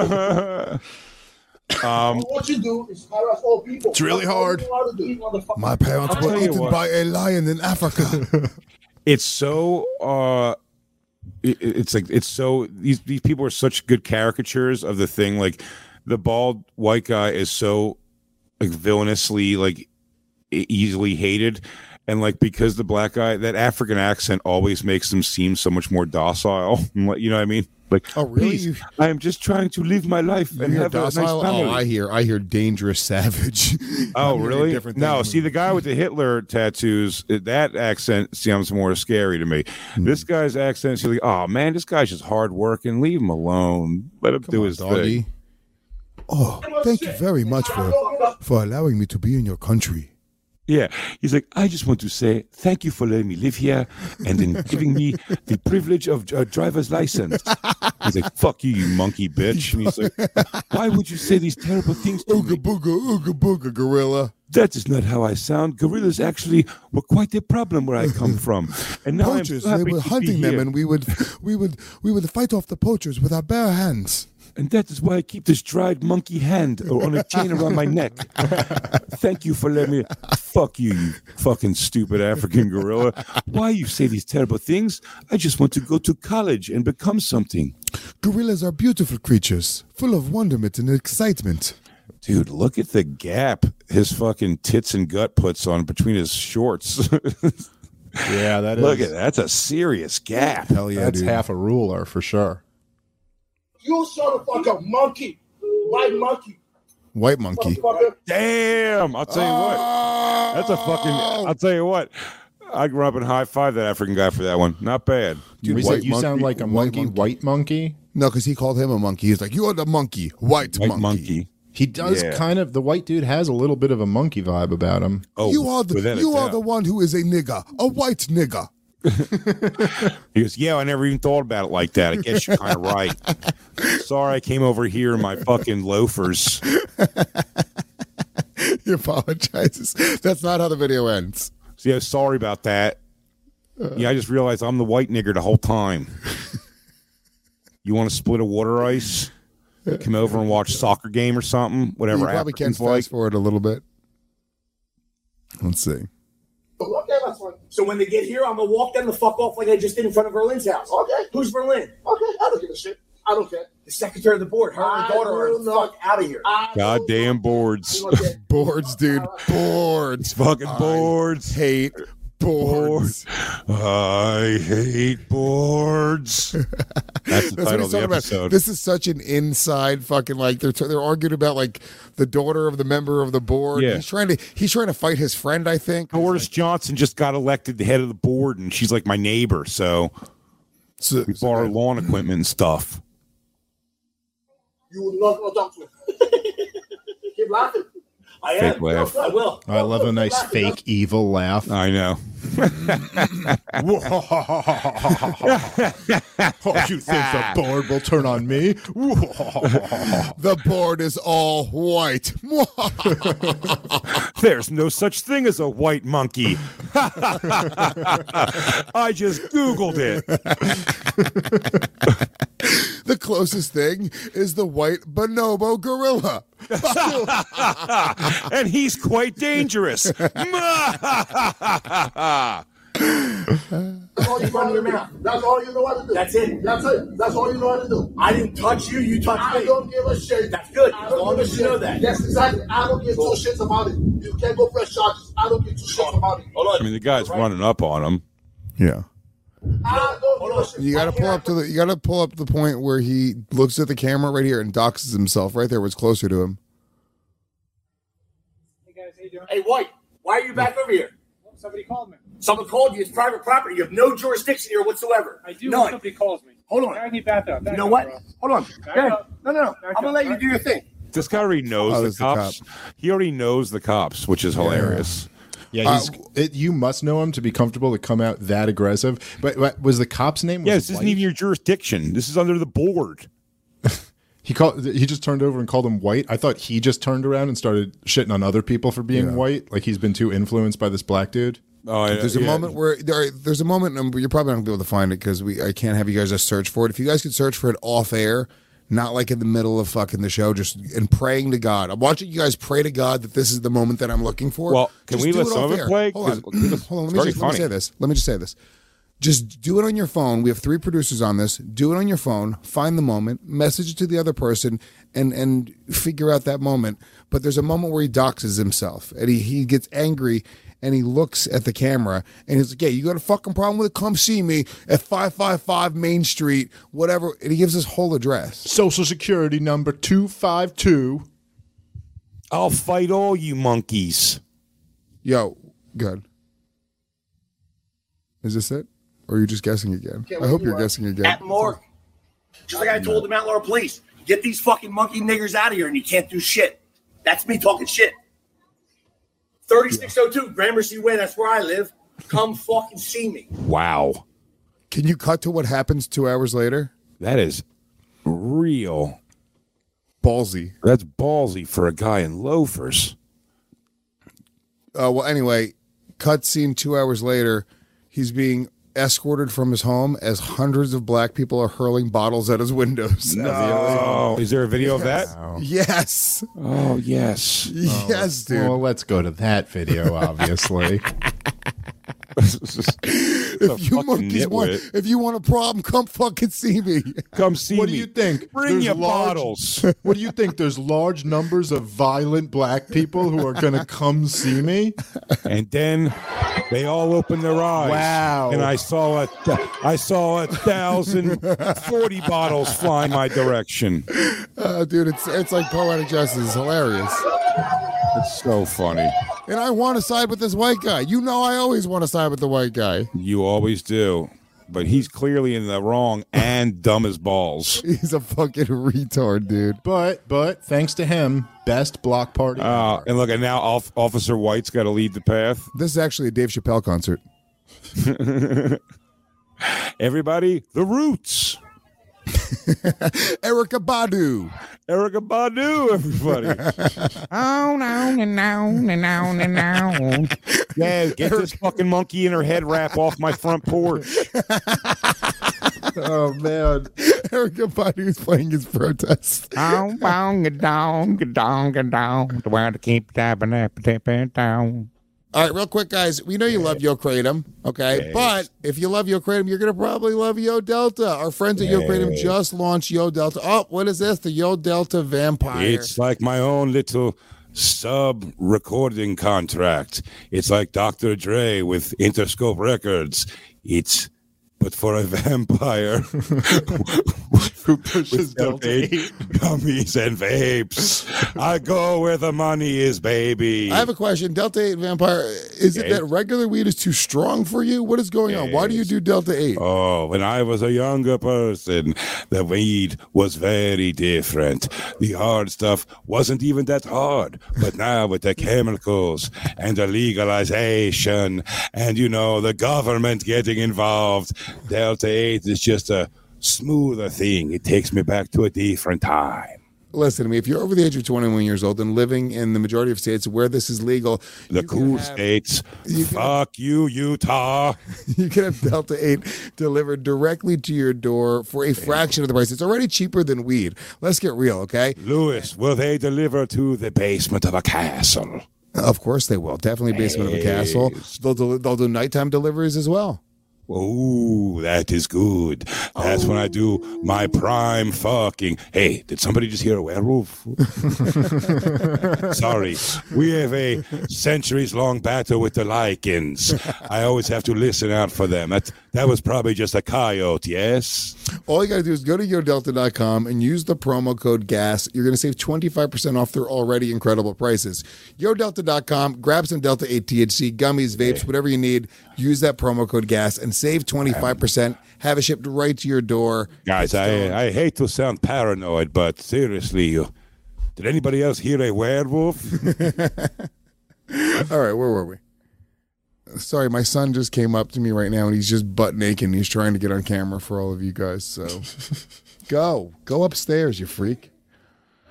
um, what you do is harass all people. It's really That's all hard. you know how to do, motherfucker. My parents I'll were tell you eaten what. by a lion in Africa. it's so uh it, it's like it's so these these people are such good caricatures of the thing. Like the bald white guy is so like villainously like e- easily hated, and like because the black guy, that African accent always makes them seem so much more docile. You know what I mean? Like, Oh, really? "Please, I am just trying to live my life You and hear have a nice docile? family." Oh, I hear, I hear dangerous savage. Oh, I'm hearing really? different No, things. see, the guy with the Hitler tattoos, uh, that accent sounds more scary to me. Hmm. This guy's accent, you're like, oh, man, this guy's just hard working. Leave him alone. Let him Come do on, his doggy. thing. Oh, thank you very much for for allowing me to be in your country. Yeah. He's like, I just want to say thank you for letting me live here and in giving me the privilege of a driver's license. He's like, fuck you, you monkey bitch. And he's like, why would you say these terrible things to Ooga me? booga, ooga booga, gorilla. That is not how I sound. Gorillas actually were quite a problem where I come from. And now Poachers, I'm so they happy were to be hunting them, here. and we would, we would, we would fight off the poachers with our bare hands. And that is why I keep this dried monkey hand on a chain around my neck. Thank you for letting me. Fuck you, you fucking stupid African gorilla. Why you say these terrible things? I just want to go to college and become something. Gorillas are beautiful creatures, full of wonderment and excitement. Dude, look at the gap his fucking tits and gut puts on between his shorts. Yeah, that is. Look at that. That's a serious gap. Hell yeah, That's dude. half a ruler for sure. You shut the fuck up, monkey. White monkey. White monkey. Motherfucker. Damn. I'll tell you what. That's a fucking. I'll tell you what. I grew up and high five that African guy for that one. Not bad. Dude, He's white like, you sound monkey, like a white monkey, monkey. white monkey. No, because he called him a monkey. He's like, you are the monkey, white, White monkey. monkey. He does Yeah. kind of. The white dude has a little bit of a monkey vibe about him. Oh, you are the without a you are doubt. the one who is a nigger, a white nigger. He goes, yeah, I never even thought about it like that. I guess you're kind of right. Sorry, I came over here in my fucking loafers. He apologizes. That's not how the video ends. So, yeah, sorry about that. Yeah, I just realized I'm the white nigger the whole time. You want to split a water ice? Come over and watch a soccer game or something? Whatever. You probably can Africans fast like. forward a little bit. Let's see. Okay, that's fine. So when they get here, I'm gonna walk them the fuck off like I just did in front of Berlin's house. Okay. Who's Berlin? Okay, I don't give a shit. I don't care. The secretary of the board. Her and her I daughter are will the not- fuck out of here. Goddamn boards. Boards, dude. Boards. Fucking boards. Hate boards. I hate boards. That's the That's what title he's of the talking about. episode. This is such an inside fucking like they're they're arguing about like the daughter of the member of the board. Yeah. He's trying to he's trying to fight his friend, I think. Boris Johnson just got elected the head of the board, and she's like my neighbor, so So, we borrow lawn equipment and stuff. You will not go talk to him. Keep laughing. I Fake am. laugh. I will. I love a nice fake evil laugh. I know. Oh, you think the board will turn on me? the board is all white. There's no such thing as a white monkey. I just Googled it. The closest thing is the white bonobo gorilla. And he's quite dangerous. That's all you run your mouth. That's all you know how to do. That's it. That's it. That's all you know how to do. I didn't touch you. You touched I me. don't give a shit. That's good. I As don't long give as a you know shit. that. Yes, exactly. I don't give two shits about it. You can't go press charges. I don't give two shits about it. Hold on. I mean, the guy's running up on him. Yeah. I don't give a shit. You gotta pull up to the you gotta pull up the point where he looks at the camera right here and doxes himself right there where it's closer to him. Hey, White, why are you back over here? Somebody called me. Someone called you. It's private property. You have no jurisdiction here whatsoever. I do None. when somebody calls me. Hold on. I need back up. You Back know up, what? bro. Hold on. Back Go ahead. up. No, no, no. Back I'm gonna up, let you right? do your thing. This guy already knows Oh, the there's the cops. cop. He already knows the cops, which is hilarious. Yeah, he's, it, you must know him to be comfortable to come out that aggressive. But what, was the cop's name? Was Yeah, it this isn't white? even your jurisdiction. This is under the board. He called. He just turned over and called him white. I thought he just turned around and started shitting on other people for being Yeah. white. Like he's been too influenced by this black dude. Oh, yeah, There's a yeah. moment where there, there's a moment, and you're probably not gonna be able to find it because we I can't have you guys just search for it. If you guys could search for it off air, not like in the middle of fucking the show, just and praying to God. I'm watching you guys pray to God that this is the moment that I'm looking for. Well, can Just we do let it some off of it air. play? Hold on, 'Cause hold on. Let it's me, just, very let me funny. say this. Let me just say this. Just do it on your phone. We have three producers on this. Do it on your phone. Find the moment. Message it to the other person, and and figure out that moment. But there's a moment where he doxes himself, and he he gets angry, and he looks at the camera, and he's like, "Yeah, you got a fucking problem with it? Come see me at five five five Main Street, whatever." And he gives his whole address. Social Security number two five two. I'll fight all you monkeys. Yo, good. Is this it? Or are you just guessing again? I hope you're guessing again. At Mark. Just like I told the Mount Laurel police, get these fucking monkey niggers out of here and you can't do shit. That's me talking shit. thirty-six oh two Gramercy Way, that's where I live. Come fucking see me. Wow. Can you cut to what happens two hours later? That is real. Ballsy. That's ballsy for a guy in loafers. Uh, well, anyway, cut scene two hours later. He's being escorted from his home as hundreds of black people are hurling bottles at his windows. Oh, is there a video of that? Yes. Oh, yes. Yes, dude. Well, let's go to that video, obviously. if you monkeys want, if you want a problem, come fucking see me. Come see What me. do you think? Bring There's your large- bottles. What do you think? There's large numbers of violent black people who are going to come see me? And then they all opened their eyes. Wow. And I saw a, I saw a thousand forty bottles fly my direction. Uh, dude, it's it's like poetic justice. It's hilarious. It's so funny. And I want to side with this white guy. You know I always want to side with the white guy. You always do. But he's clearly in the wrong and dumb as balls. He's a fucking retard, dude. But but thanks to him, best block party. Uh, and look, and now Off- Officer White's got to lead the path. This is actually a Dave Chappelle concert. Everybody, the Roots. Erykah Badu. Erykah Badu, everybody. Oh, no, no, no, no, no, no. Yeah, get this fucking monkey in her head wrap off my front porch. Oh man, Erykah Badu is playing his protest. Oh, bong, a dong, a dong, a dong. The way to keep tapping up, tapping down. All right, real quick, guys. We know you love Yo Kratom, okay? Yes. But if you love Yo Kratom, you're going to probably love Yo Delta. Our friends at Yo Kratom Yes. just launched Yo Delta. Oh, what is this? The Yo Delta Vampire. It's like my own little sub recording contract. It's like Doctor Dre with Interscope Records. It's but for a vampire who pushes with Delta eight eight? gummies and vapes. I go where the money is, baby. I have a question. Delta eight Vampire, is it Yes. that regular weed is too strong for you? What is going on? Why do you Yes. do Delta eight? Oh, when I was a younger person, the weed was very different. The hard stuff wasn't even that hard. But now with the chemicals and the legalization and, you know, the government getting involved, Delta eight is just a smoother thing. It takes me back to a different time. Listen to me. If you're over the age of twenty-one years old and living in the majority of states where this is legal, The you can cool have- states. you can- Fuck you, Utah. you can have Delta eight delivered directly to your door for a fraction of the price. It's already cheaper than weed. Let's get real, okay? Lewis, will they deliver to the basement of a castle? Of course they will. Definitely basement of a castle. They'll do, they'll do nighttime deliveries as well. Oh, that is good. That's when I do my prime fucking. Hey, did somebody just hear a werewolf? Sorry. We have a centuries long battle with the lichens. I always have to listen out for them. That, that was probably just a coyote, yes? All you got to do is go to yo delta dot com and use the promo code GAS. You're going to save twenty-five percent off their already incredible prices. yo delta dot com, grab some Delta eight T H C, gummies, vapes, whatever you need. Use that promo code GAS and save twenty-five percent. Have it shipped right to your door. Guys, I, I hate to sound paranoid, but seriously, you, did anybody else hear a werewolf? All right, where were we? Sorry, my son just came up to me right now and he's just butt naked and he's trying to get on camera for all of you guys. So go. Go upstairs, you freak.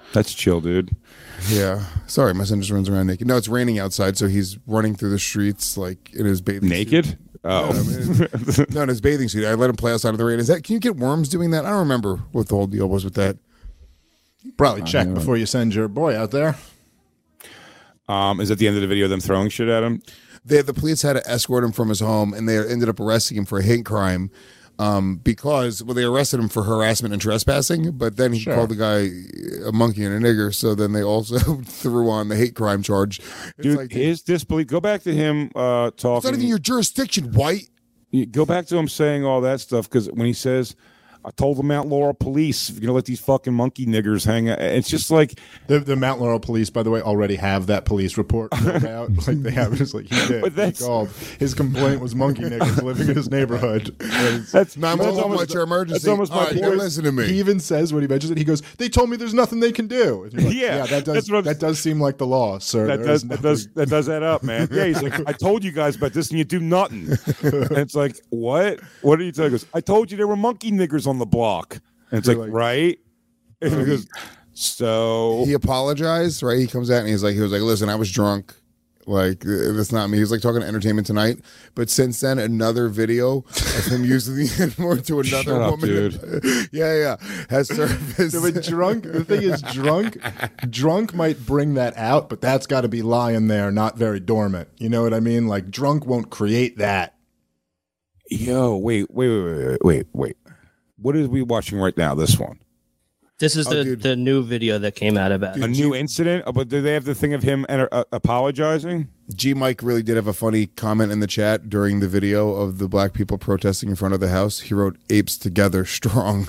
That's chill, dude. Yeah. Sorry, my son just runs around naked. No, it's raining outside, so he's running through the streets like in his bathing Naked? suit. Oh. No, I mean, no, in his bathing suit. I let him play outside of the rain. Is that? Can you get worms doing that? I don't remember what the whole deal was with that. Probably check before you send your boy out there. Um, is at the end of the video them throwing shit at him? They, the police had to escort him from his home, and they ended up arresting him for a hate crime um, because, well, they arrested him for harassment and trespassing, but then he Sure. called the guy a monkey and a nigger, so then they also threw on the hate crime charge. It's Dude, like, his disbelief. Go back to him uh, talking. it's not even your jurisdiction, white. You go back to him saying all that stuff because when he says, I told the Mount Laurel police, you're going to let these fucking monkey niggers hang out. It's just like. The, the Mount Laurel police, by the way, already have that police report filled out. Like they have, just like he did. But He that's- called. His complaint was monkey niggers living in his neighborhood. And That's nine one one, what's your emergency? That's almost my All right, point. you listen to me. He even says when he mentions it, he goes, "They told me there's nothing they can do." And you're like, Yeah, yeah, that does that's what I'm- that does seem like the law, sir. That There does, is that nothing- does that does add up, man. Yeah, he's like, I told you guys about this and you do nothing. And it's like, what? What are you telling us? I told you there were monkey niggers on the block. And it's like, You're like- right? And he goes, so He apologized, right? He comes out and he's like, he was like, listen, I was drunk. Like, uh, that's not me. He was like talking to Entertainment Tonight. But since then, another video of him using the N-word to another Shut up, woman. dude. yeah, yeah. Has surfaced. No, but drunk. The thing is, drunk. Drunk might bring that out, but that's got to be lying there, not very dormant. You know what I mean? Like drunk won't create that. yo, wait, wait, wait, wait, wait, wait. What are we watching right now? This one. This is Oh, the, dude. the new video that came out about it. A new incident? Oh, but do they have the thing of him uh, uh, apologizing? G Mike really did have a funny comment in the chat during the video of the black people protesting in front of the house. He wrote, apes together strong.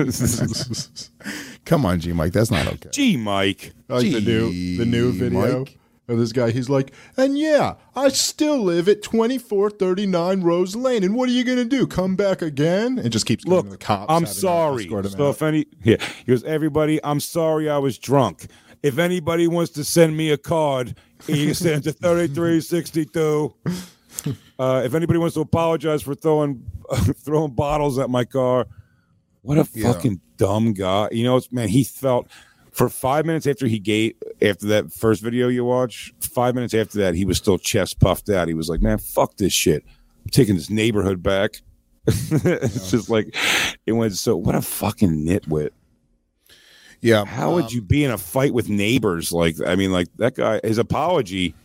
Come on, G Mike. That's not okay. Gee, Mike. I like the new the new Gee, video Mike. of this guy. He's like, and yeah, I still live at twenty-four thirty-nine Rose Lane. And what are you gonna do? Come back again? And just keeps going Look, to the cops. I'm having to sorry. escort him So out. if any, yeah, he goes, everybody, I'm sorry I was drunk. If anybody wants to send me a card, you can send it to thirty-three sixty-two. Uh, if anybody wants to apologize for throwing throwing bottles at my car, what a Yeah. fucking dumb guy. You know, it's, man, he felt for five minutes after he gave after that first video you watch, five minutes after that, he was still chest puffed out. He was like, man, fuck this shit. I'm taking this neighborhood back. It's just like it went so what a fucking nitwit. Yeah. How would um, you be in a fight with neighbors? Like, I mean, like that guy, his apology,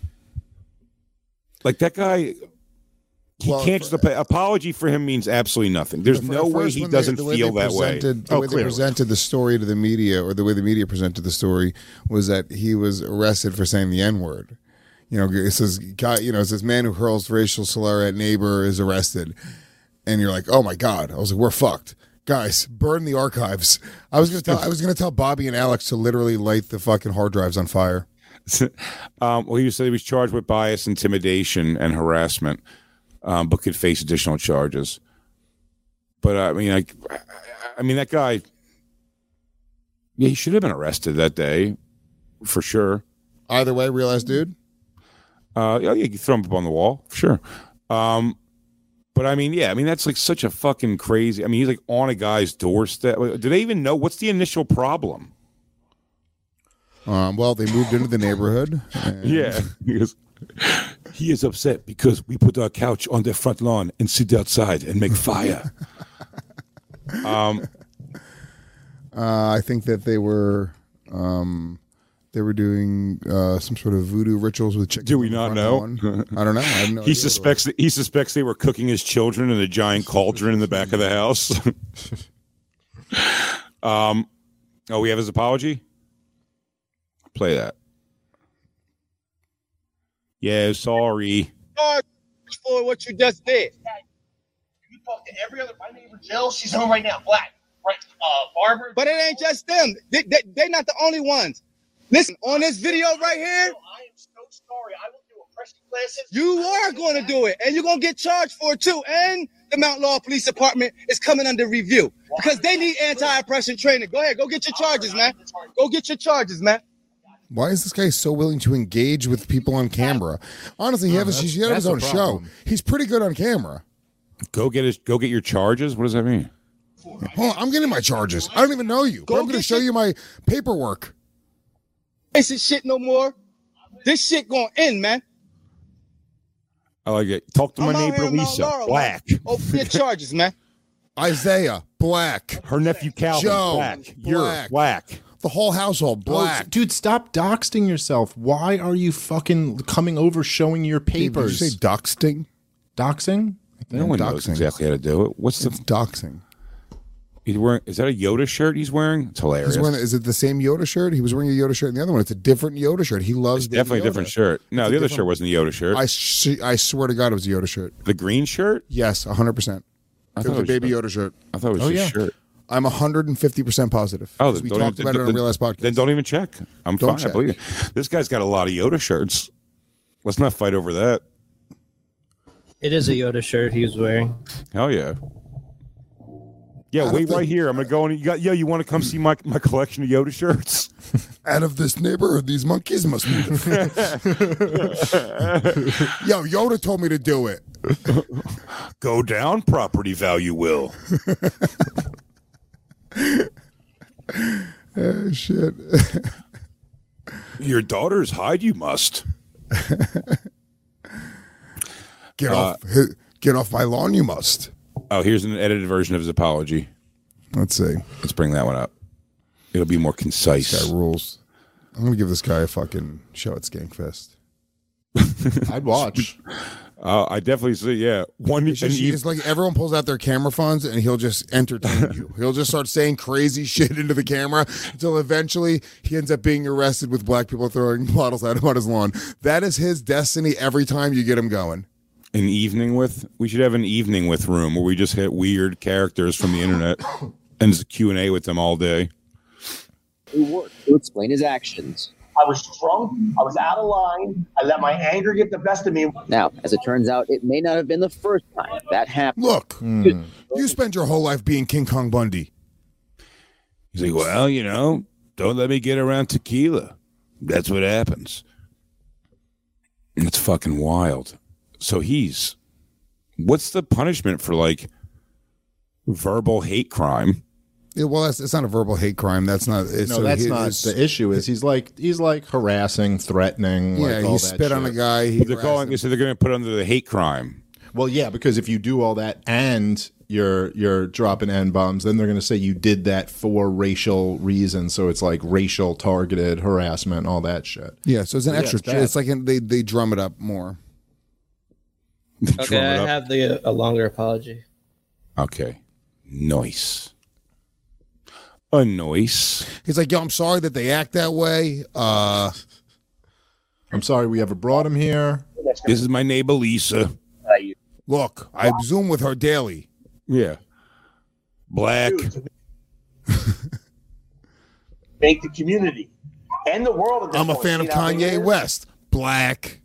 like that guy, he Well, can't for- just apology for him means absolutely nothing. There's For- no at way first, he when they- doesn't the way feel they that way. presented- The Oh, way they clearly. presented the story to the media, or the way the media presented the story, was that he was arrested for saying the N word. You know, it says, guy, you know, it says man who hurls racial slur at neighbor is arrested, and you're like, oh my god! I was like, we're fucked, guys. Burn the archives. I was gonna tell, I was gonna tell Bobby and Alex to literally light the fucking hard drives on fire. um, well, he said he was charged with bias, intimidation, and harassment, um, but could face additional charges. But uh, I mean, I, I mean that guy. Yeah, he should have been arrested that day, for sure. Either way, real ass dude. Uh, yeah, you can throw him up on the wall, sure. Um, but I mean, yeah, I mean that's like such a fucking crazy. I mean, he's like on a guy's doorstep. Do they even know what's the initial problem? Um, well, they moved into the neighborhood. and- Yeah, he is, he is upset because we put our couch on their front lawn and sit outside and make fire. um, Uh, I think that they were um, they were doing uh, some sort of voodoo rituals with chickens. Do we on the not front know? lawn. I don't know. I have no he idea suspects that he suspects they were cooking his children in a giant cauldron in the back of the house. um, oh, we have his apology. Play that. Yeah, sorry. For what you just did. You talk to every other my neighbor Jill. She's home right now. Black, right? Uh, Barbara. But it ain't just them. They, they, they're not the only ones. Listen, on this video right here, I am so sorry. I will do oppression classes. you are going to do it, and you're going to get charged for it too. And the Mount Laurel Police Department is coming under review because they need anti-oppression training. Go ahead, go get your charges, man. Go get your charges, man. Why is this guy so willing to engage with people on camera? Honestly, he Uh, has, that's- he has his that's own the show. problem. He's pretty good on camera. Go get his. Go get your charges. What does that mean? Hold on, I'm getting my charges. I don't even know you. But Go I'm going to get show your- you my paperwork. This shit no more. This shit gonna end, man. I like it. Talk to my I'm out neighbor here in Mount Lisa. Laurel, Black. man. Open your charges, man. Isaiah, black. Her nephew Calvin, Joe, black. You're black. black. The whole household, black. Oh, dude, stop doxing yourself. Why are you fucking coming over showing your papers? Did you say doxing? Doxing? No one knows doxing. exactly how to do it. What's the It's doxing. he's wearing? Is that a Yoda shirt he's wearing? It's hilarious. He's wearing, is it the same Yoda shirt? He was wearing a Yoda shirt in the other one. It's a different Yoda shirt. He loves It's definitely a Yoda. different shirt. No, It's the a other different- shirt wasn't the Yoda shirt. I, sh- I swear to God it was a Yoda shirt. the green shirt? Yes, one hundred percent. I It thought was a baby Yoda shirt. I thought it was Oh, just yeah. shirt. I'm one hundred fifty percent positive. Oh, we don't talked even- about it on then- Real Ass Podcast. Then don't even check. I'm Don't fine. check. I believe you. This guy's got a lot of Yoda shirts. Let's not fight over that. It is a Yoda shirt he was wearing. Hell yeah. Yeah, wait right here. I'm gonna go and you got. Yo, you want to come see my my collection of Yoda shirts? Out of this neighborhood, these monkeys must be. Yo, Yoda told me to do it. Go down, property value will. Oh, shit. Your daughters hide. You must. Get Uh, off, get off my lawn, you must. Oh, here's an edited version of his apology. Let's see. Let's bring that one up. It'll be more concise. This guy rules. I'm gonna give this guy a fucking show at Skankfest. I'd watch. Uh, I definitely see. Yeah, one. It's, just, and you- it's like everyone pulls out their camera phones and he'll just entertain you. He'll just start saying crazy shit into the camera until eventually he ends up being arrested with black people throwing bottles at him on his lawn. That is his destiny every time you get him going. an evening with. We should have an evening with room where we just hit weird characters from the internet and just Q and A with them all day. He worked to explain his actions. I was drunk. I was out of line. I let my anger get the best of me. Now, as it turns out, it may not have been the first time that happened. Look, you spend your whole life being King Kong Bundy. He's like, well, you know, don't let me get around tequila. That's what happens. It's fucking wild. So he's, what's the punishment for like verbal hate crime? Yeah, well, that's it's not a verbal hate crime. That's not. It's, No, so that's he- not it's- the issue. Is he's like he's like harassing, threatening. Yeah, like he all that spit on shit. a guy. He They're harassed calling. him. So they're going to put under the hate crime. Well, yeah, because if you do all that and you're you're dropping N bombs, then they're going to say you did that for racial reasons. So it's like racial targeted harassment, all that shit. Yeah, so it's an Yeah, extra. it's bad. It's like an, they they drum it up more. Okay, I have the a longer apology. Okay, nice. A nice. He's like, yo, I'm sorry that they act that way. Uh, I'm sorry we ever brought him here. This is my neighbor Lisa. Look, I Zoom with her daily. Yeah. Black. Make the community and the world. At this I'm a point. fan See of how big it Kanye is? West. Black.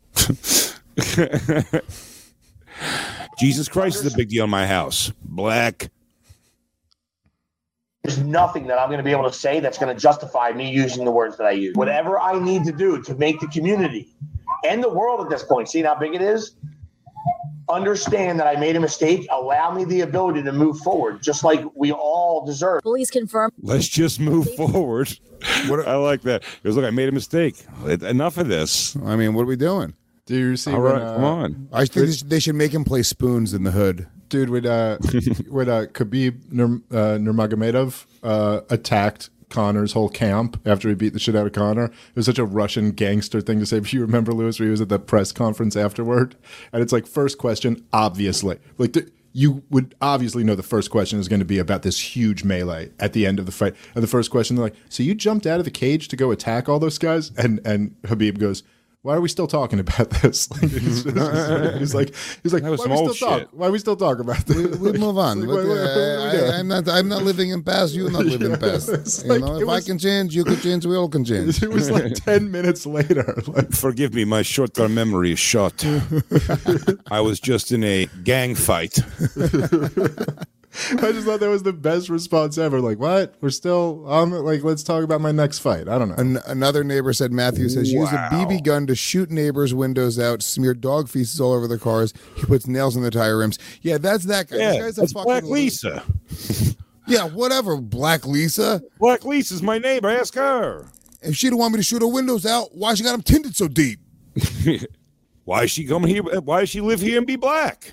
Jesus Christ is a big deal in my house. Black. There's nothing that I'm going to be able to say that's going to justify me using the words that I use. Whatever I need to do to make the community and the world at this point, see how big it is? Understand that I made a mistake. Allow me the ability to move forward, just like we all deserve. Police confirm. Let's just move forward. What I like that. It was like I made a mistake. Enough of this. I mean, what are we doing? Do you see? All when, right, uh, come on. I think they should, they should make him play spoons in the hood. dude. When uh, when uh, Khabib Nur, uh, Nurmagomedov uh, attacked Connor's whole camp after he beat the shit out of Connor. It was such a Russian gangster thing to say. If you remember, Lewis, where he was at the press conference afterward, and it's like, first question, obviously, like the, you would obviously know the first question is going to be about this huge melee at the end of the fight. And the first question, they're like, so you jumped out of the cage to go attack all those guys? And and Khabib goes, why are we still talking about this? Like, he's, he's like, he's like, why was are some we still old talk? shit. Why are we still talking about this? We, we move on. It's But, like, what- what- what are we uh, doing? I, I'm not. I'm not living in past. You're not living in past. It's You like, know, it if I was- can change, you can change. We all can change. It was like ten minutes later. Like, Forgive me, my short-term memory is short. I was just in a gang fight. I just thought that was the best response ever. Like, what? We're still um like, let's talk about my next fight. I don't know. An- another neighbor said, Matthew says, use a B B gun to shoot neighbors' windows out, smear dog feces all over their cars. He puts nails in the tire rims. Yeah, that's that guy. Yeah, this guy's a that's fucking Black Lisa. Yeah, whatever, Black Lisa. Black Lisa's my neighbor. Ask her. If she don't want me to shoot her windows out, why she got them tinted so deep? Why is she coming here? Why does she live here and be black?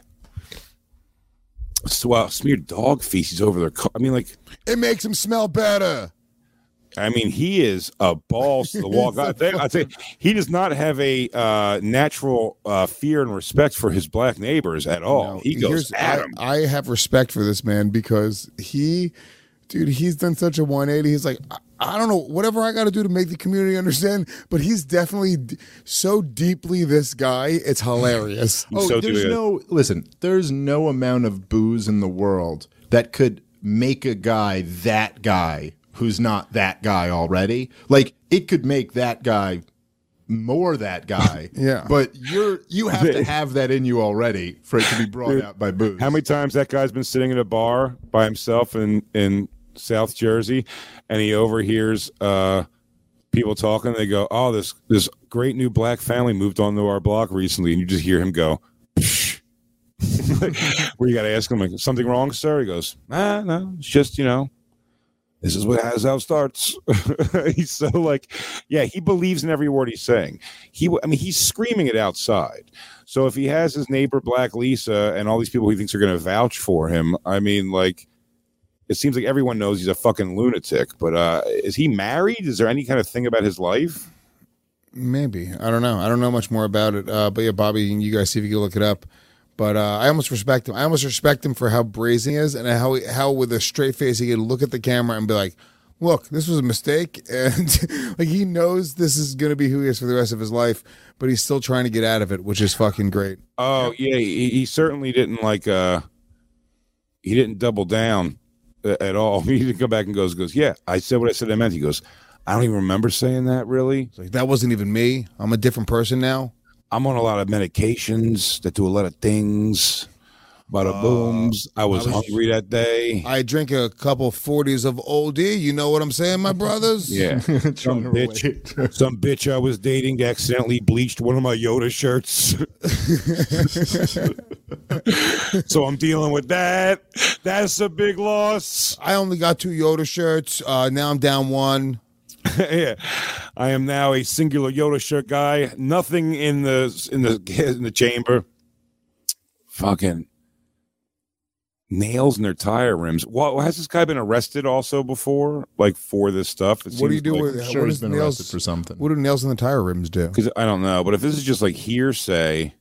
So, uh, smeared dog feces over their car. I mean, like, it makes him smell better. I mean, he is a balls to the wall guy. I say he does not have a uh, natural uh, fear and respect for his black neighbors at all. No, he goes at I, him. I have respect for this man because he, dude, he's done such a one eighty. He's like, I, I don't know, whatever I got to do to make the community understand, but he's definitely d- so deeply this guy. It's hilarious. oh, so there's no listen. There's no amount of booze in the world that could make a guy that guy who's not that guy already. Like, it could make that guy more that guy. Yeah. But you're you have to have that in you already for it to be brought Dude, out by booze. How many times that guy's been sitting in a bar by himself in, in South Jersey, and he overhears uh, people talking. They go, "Oh, this this great new black family moved onto our block recently," and you just hear him go, "Psh." Where you got to ask him, like, "Something wrong, sir?" He goes, "Ah, no, it's just, you know, this is what has how it starts." He's so like, yeah, he believes in every word he's saying. He, I mean, he's screaming it outside. So if he has his neighbor Black Lisa and all these people he thinks are going to vouch for him, I mean, like, it seems like everyone knows he's a fucking lunatic. But uh, is he married? Is there any kind of thing about his life? Maybe. I don't know. I don't know much more about it. Uh, but yeah, Bobby, you guys see if you can look it up. But uh, I almost respect him. I almost respect him for how brazen he is and how he, how with a straight face he can look at the camera and be like, "Look, this was a mistake," and like he knows this is going to be who he is for the rest of his life, but he's still trying to get out of it, which is fucking great. Oh yeah, he, he certainly didn't like. Uh, he didn't double down at all. He didn't come back and goes, goes, "Yeah, I said what I said I meant." He goes, "I don't even remember saying that. Really, like, that wasn't even me. I'm a different person now. I'm on a lot of medications that do a lot of things. Bada booms. Uh, I, was I was hungry that day. I drink a couple forties of Old D. You know what I'm saying, my brothers? Yeah. some bitch, some bitch I was dating accidentally bleached one of my Yoda shirts. So I'm dealing with that. That's a big loss. I only got two Yoda shirts. Uh, now I'm down one. Yeah, I am now a singular Yoda shirt guy. Nothing in the in the in the chamber. Fucking nails in their tire rims. Well, has this guy been arrested also before, like for this stuff? It what do you do like, with? I'm sure what he's been nails, arrested for something. What do nails in the tire rims do? Because I don't know, but if this is just like hearsay,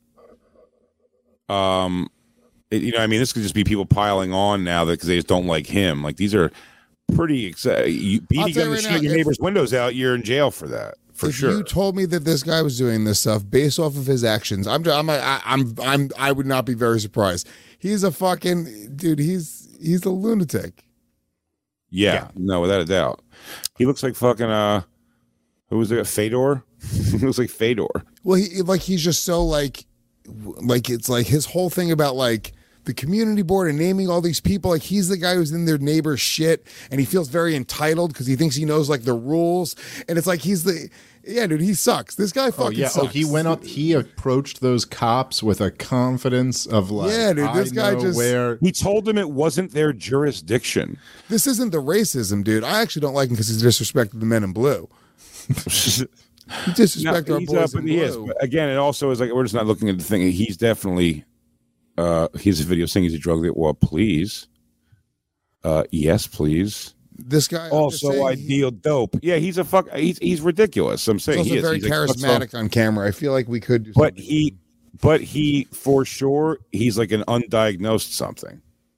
um, it, you know, I mean, this could just be people piling on now that because they just don't like him. Like these are. Pretty exciting. Beating gun to shoot your neighbor's windows out, you're in jail for that, for if sure. You told me that this guy was doing this stuff based off of his actions. I'm, I'm, I, I'm, I'm, I would not be very surprised. He's a fucking dude. He's, he's a lunatic. Yeah, yeah. No, without a doubt. He looks like fucking. Uh, who was it? Fedor. He looks like Fedor. Well, he like he's just so like, like it's like his whole thing about like. The community board and naming all these people, like he's the guy who's in their neighbor's shit and he feels very entitled because he thinks he knows like the rules. And it's like he's the yeah, dude, he sucks. This guy fucking oh, yeah. sucks. Oh, he went up, he approached those cops with a confidence of like, yeah, dude, this I guy know just where he told them it wasn't their jurisdiction. This isn't the racism, dude. I actually don't like him because he's disrespected the men in blue. He disrespected no, our boys in blue. Is, but again, it also is like we're just not looking at the thing. He's definitely Uh, here's a video saying he's a drug dealer. Well, please. Uh, yes, please. This guy also I deal dope. Yeah, he's a fuck. He's he's ridiculous. I'm saying he's also he is. very he's charismatic like, on camera. I feel like we could do but he, but he for sure he's like an undiagnosed something.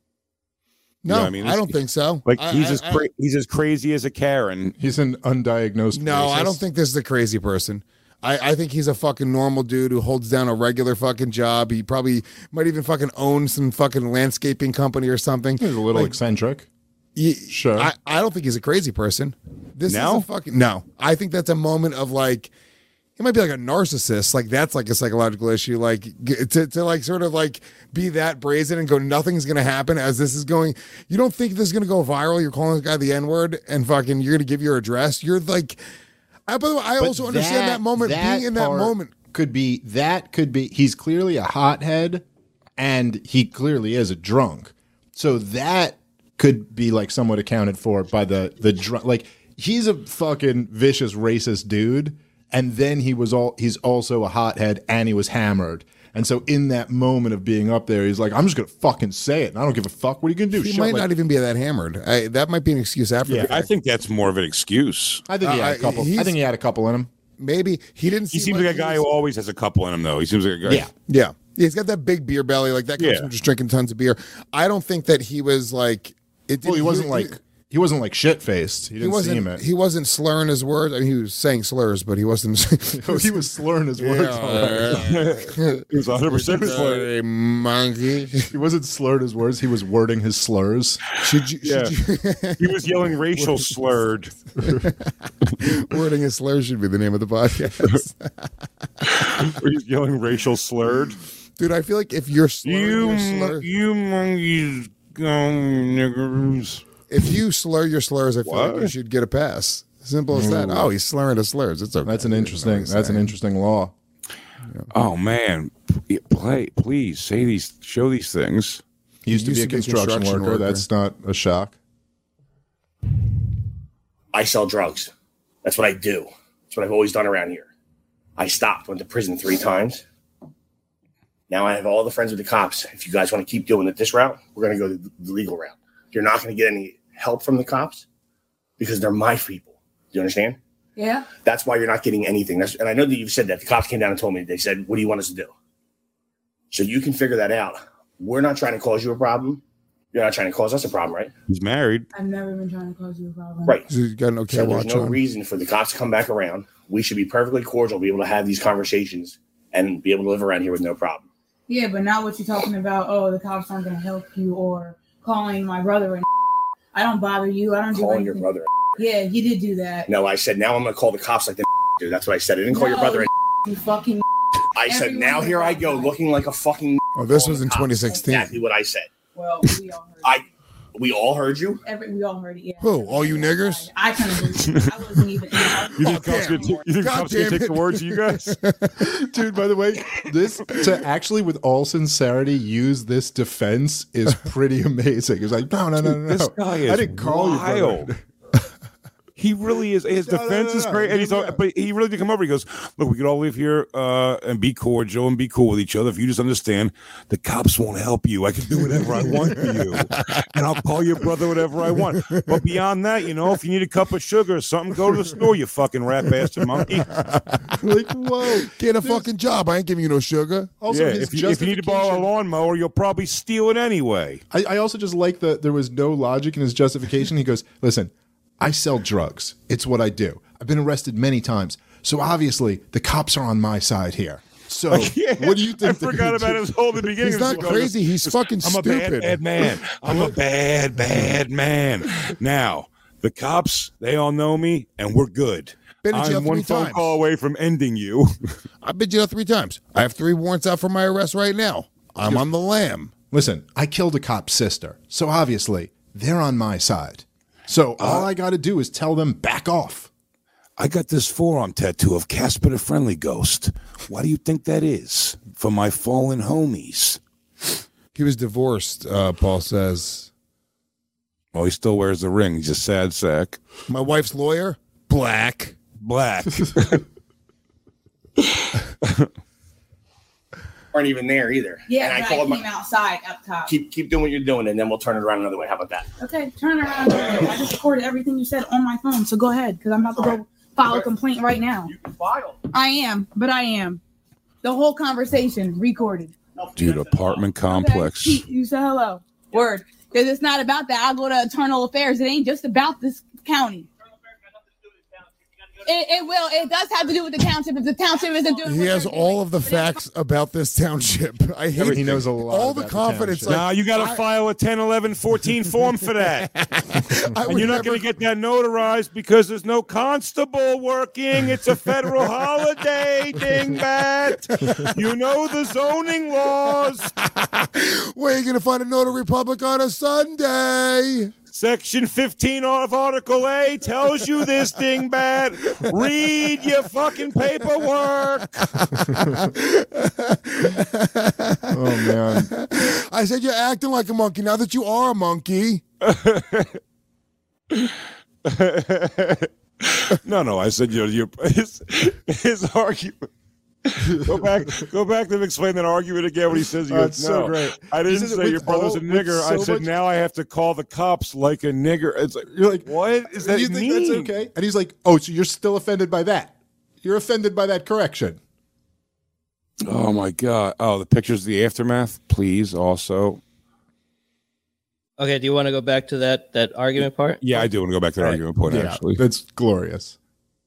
No, you know I mean, I don't think so. Like I, he's I, as cra- I, he's as crazy as a Karen. He's an undiagnosed. No, racist. I don't think this is a crazy person. I, I think he's a fucking normal dude who holds down a regular fucking job. He probably might even fucking own some fucking landscaping company or something. He's a little like, eccentric. He, sure. I, I don't think he's a crazy person. This no? is a fucking no. I think that's a moment of like he might be like a narcissist. Like that's like a psychological issue. Like to, to like sort of like be that brazen and go, nothing's gonna happen as this is going. You don't think this is gonna go viral? You're calling this guy the N-word and fucking you're gonna give your address. You're like I, by the way, I But also understand that, that moment, that being in that moment. Could be, that could be, he's clearly a hothead and he clearly is a drunk. So that could be like somewhat accounted for by the, the drunk. Like he's a fucking vicious racist dude, and then he was all he's also a hothead, and he was hammered. And so in that moment of being up there, he's like, I'm just gonna fucking say it, and I don't give a fuck. What are you gonna do? He Shut might like- not even be that hammered. I, that might be an excuse after. Yeah, the I fact. think that's more of an excuse. I think he had Uh, a couple. he's- I think he had a couple in him. Maybe he didn't. He seem seems like, a he guy was- who always has a couple in him, though. He seems like a guy. Yeah. Yeah, he's got that big beer belly, like that comes Yeah. from just drinking tons of beer. I don't think that he was like. It Well, he didn't- wasn't like he wasn't like shit faced. He He didn't wasn't. seem it. He wasn't slurring his words. I mean, he was saying slurs, but he wasn't. he was slurring his words. all right. He was one hundred percent Sorry, monkey. He wasn't slurring his words. He was wording his slurs. Should you? Yeah. Should you He was yelling racial slurred. wording his slurs should be the name of the podcast. He was yelling racial slurred. Dude, I feel like if you're slurring You, your slur, you monkeys, gone niggers. if you slur your slurs, I feel like you What? should get a pass. Simple as that. Oh, he's slurring his slurs. It's okay. That's an interesting. That's That's an interesting law. Oh man, P- play, please say these, show these things. He used to be a construction, worker. worker. That's not a shock. I sell drugs. That's what I do. That's what I've always done around here. I stopped, went to prison three times. Now I have all the friends with the cops. If you guys want to keep doing it this route, we're going to go the legal route. You're not going to get any help from the cops because they're my people. Do you understand? Yeah. That's why you're not getting anything. That's, and I know that you've said that. The cops came down and told me. They said, what do you want us to do? So you can figure that out. We're not trying to cause you a problem. You're not trying to cause us a problem, right? He's married. I've never been trying to cause you a problem. Right. So you got an okay So there's watch no on. reason for the cops to come back around. We should be perfectly cordial, be able to have these conversations and be able to live around here with no problem. Yeah, but not what you're talking about. Oh, the cops aren't going to help you, or calling my brother and I don't bother you. I don't do Calling anything. your brother. Yeah, you did do that. No, I said, now I'm going to call the cops like the dude. That's what I said. I didn't call your No, brother. You fucking. I said, Everyone now was here I like go that. looking like a fucking. Oh, this calling was the in cops. twenty sixteen. Exactly what I said. Well, we all heard. I, we all heard you. Every, we all heard it. Yeah. Who? All you niggers? I couldn't believe it. I wasn't even. You think cops damn. can t- you think God cops can damn take it. the words of you guys? Dude, by the way, this to actually, with all sincerity, use this defense is pretty amazing. It's like, no, no, no, no, no. This guy is I didn't call you. wild. brother. He really is. His No, no, defense no, is no. great, and he's all, Yeah. but he really did come over. He goes, "Look, we could all live here uh, and be cordial and be cool with each other. If you just understand, the cops won't help you. I can do whatever I want for you, and I'll call your brother whatever I want. But beyond that, you know, if you need a cup of sugar or something, go to the store. You fucking rat bastard monkey. Like, whoa. Get a fucking job. I ain't giving you no sugar. Also, yeah, his if you, if you need to borrow a justification- lawnmower, you'll probably steal it anyway. I, I also just like that there was no logic in his justification. He goes, listen, I sell drugs. It's what I do. I've been arrested many times. So obviously the cops are on my side here. So Yeah, what do you think? I they're forgot gonna about do? his whole the beginning. He's of not this- crazy. He's fucking I'm a stupid. bad, bad man. I'm a bad, bad man. Now, the cops, they all know me, and we're good. Been in jail I'm one three phone times. call away from ending you. I've been jailed three times. I have three warrants out for my arrest right now. I'm on the lam. Listen, I killed a cop's sister. So obviously they're on my side. So all I got to do is tell them back off. I got this forearm tattoo of Casper the Friendly Ghost. Why do you think that is? For my fallen homies. He was divorced, uh, Paul says. Oh, he still wears the ring. He's a sad sack. My wife's lawyer? Black. Black. Aren't even there either. Yeah, and I but I called came my. outside up top. Keep keep doing what you're doing, and then we'll turn it around another way. How about that? Okay, turn around. I just recorded everything you said on my phone, so go ahead, because I'm about to go file a complaint right now. You can file. I am, but I am. The whole conversation recorded. Dude, apartment complex. Okay, Pete, you said hello. Word. Because it's not about that. I'll go to internal affairs. It ain't just about this county. It, it will. It does have to do with the township. If the township isn't doing He what has they're all doing. of the facts about this township. I hate He knows a lot all about the the confidence. township. Nah, you got to I- file a ten, eleven, fourteen form for that. I And would you're not never- going to get that notarized because there's no constable working. It's a federal holiday, dingbat. You know the zoning laws. Where are you going to find a notary public on a Sunday? Section fifteen of Article A tells you this, dingbat. Read your fucking paperwork. Oh, man. I said you're acting like a monkey now that you are a monkey. no, no. I said, you know, your his, his argument. Go back, go back to him, explain that argument again when he says, Oh, goes, it's so no, great. I didn't Isn't it say with your brother's all- a nigger. with I so said, much- now I have to call the cops like a nigger. It's like, You're like, what is that you think mean? that's okay? And he's like, oh, so you're still offended by that? You're offended by that correction? Oh, my God. Oh, the pictures of the aftermath, please, also. Okay, do you want to go back to that that argument part? Yeah, I do want to go back to the All right. argument point, Yeah, actually. that's glorious.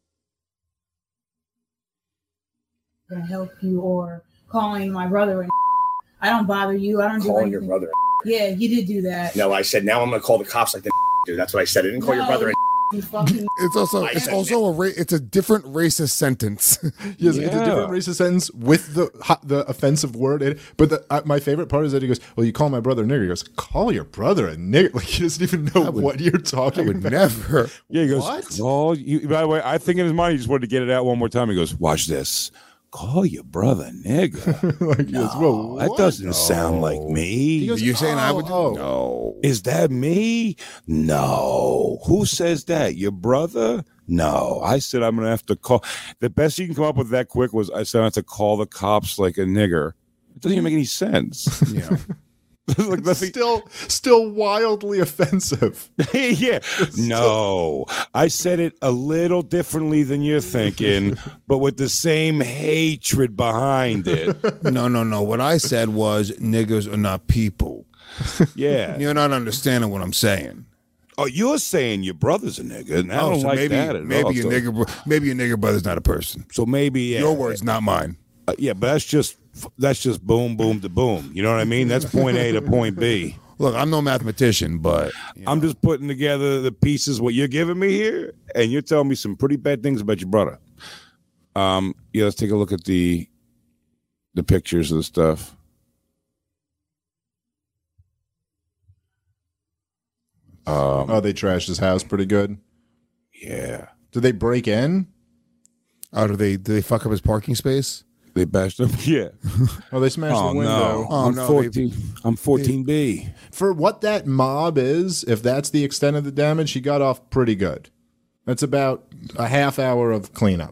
Gonna help you or calling my brother and I don't bother you. I don't do Calling your anything. brother. Yeah, you did do that. No, I said now I'm gonna call the cops like the dude. That's what I said. I didn't call your No, brother. you fucking It's also I it's said also a ra- it's a different racist sentence. Yes, it's a Yeah. different racist sentence with the hot- the offensive word in it. But the, uh, my favorite part is that he goes, well, you call my brother a nigger. He goes, call your brother a nigger. Like, he doesn't even know would- what you're I talking would about. never. Yeah, he goes, What? oh, you, by the way, I think in his mind he just wanted to get it out one more time. He goes, watch this. Call your brother nigga. Like, he goes, well, That what? doesn't sound like He me. goes, You saying I would do- oh, No. Is that me? No. Who says that? Your brother? No. I said I'm going to have to call. The best you can come up with that quick was I said I have to call the cops like a nigger. It doesn't even make any sense. Yeah. like nothing. still, still wildly offensive. yeah. No. I said it a little differently than you're thinking, but with the same hatred behind it. No, no, no. What I said was niggers are not people. Yeah. You're not understanding what I'm saying. Oh, you're saying your brother's a nigger, and I Oh, don't so like maybe that at maybe all. your So- nigger bro- maybe your nigger brother's not a person. So maybe yeah. Your words, not mine. Uh, yeah, but that's just that's just boom, boom to boom. You know what I mean? That's point A to point B. Look, I'm no mathematician, but you know. I'm just putting together the pieces. What you're giving me here, and you're telling me some pretty bad things about your brother. Um, yeah, let's take a look at the the pictures of the stuff. Um, Oh, they trashed his house pretty good. yeah, Did they break in? Oh, do they do they fuck up his parking space? they bashed him. Yeah. Oh, they smashed Oh the window. no, Oh, I'm no, fourteen. I'm fourteen B. For what that mob is, if that's the extent of the damage, he got off pretty good. That's about a half hour of cleanup.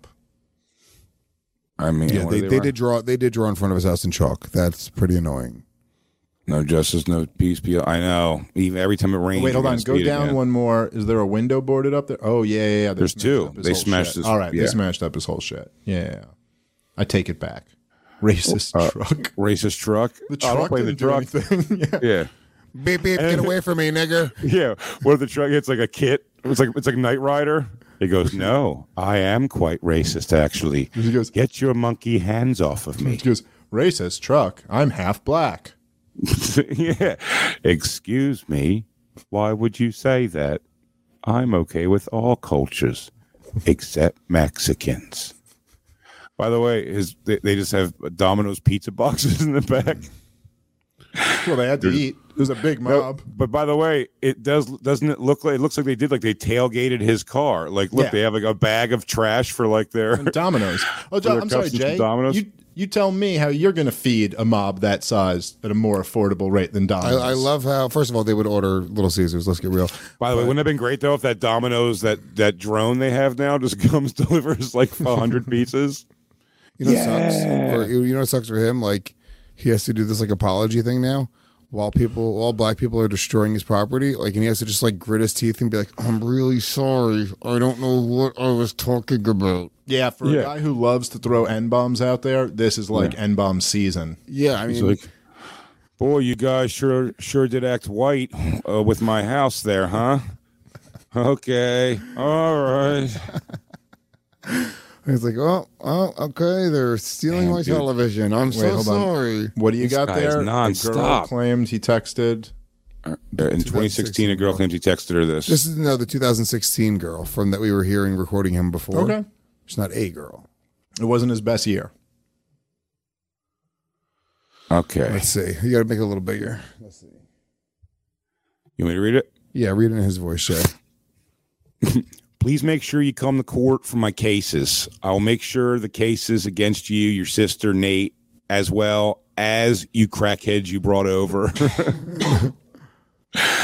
I mean, Yeah, what they, are they wrong? did draw they did draw in front of his house in chalk. That's pretty annoying. No justice, no peace. Be I know. Even every time it rains. Wait, hold you're on. gonna Go see it down again. one more. Is there a window boarded up there? Oh yeah, yeah. yeah. They There's smashed two. up his They whole smashed shit. his- All right, yeah. they smashed up his whole shit. Yeah, yeah, yeah. I take it back. Racist Uh, truck. Racist truck. The Oh, truck don't blame didn't the truck. do anything. yeah. Yeah. Beep beep, get away from me, nigger. Yeah. What if the truck hits like a kit? It's like it's like Knight Rider. He goes, no, I am quite racist, actually. He goes, get your monkey hands off of me. He goes, racist truck. I'm half black. Yeah. Excuse me. Why would you say that? I'm okay with all cultures except Mexicans. By the way, his they, they just have Domino's pizza boxes in the back. Well, they had to eat. It was a big mob. No, but by the way, it does doesn't it look like it looks like they did like they tailgated his car. Like, look, Yeah. they have like a bag of trash for like their And Domino's. Oh, for their I'm sorry, cups and Jay. Domino's. You you tell me how you're going to feed a mob that size at a more affordable rate than I, Domino's. I love how first of all they would order Little Caesars. Let's get real. By the way, wouldn't it have been great though if that Domino's that that drone they have now just comes delivers like a hundred pizzas? You know Yeah. what sucks? For, you know what sucks for him? Like he has to do this like apology thing now. While people, while black people are destroying his property, like, and he has to just like grit his teeth and be like, "I'm really sorry. I don't know what I was talking about." Yeah, for Yeah. a guy who loves to throw N-bombs out there, this is like N-bomb season. Yeah, I He's mean, like, boy, you guys sure sure did act white uh, with my house there, huh? Okay, all right. he's like, "Oh, oh, okay. They're stealing Damn, my dude. television. I'm Wait, so hold on. sorry." What do you This got guy is there? A girl nonstop. claimed he texted. Uh, In twenty sixteen, a girl claims he texted her this. This is no the two thousand sixteen girl from that we were hearing recording him before. Okay. It's not a girl. It wasn't his best year. Okay, Let's see. You got to make it a little bigger. Let's see. you want me to read it? Yeah, read it in his voice, Jay. Please make sure you come to court for my cases. I'll make sure the cases against you, your sister, Nate, as well as you crackheads you brought over.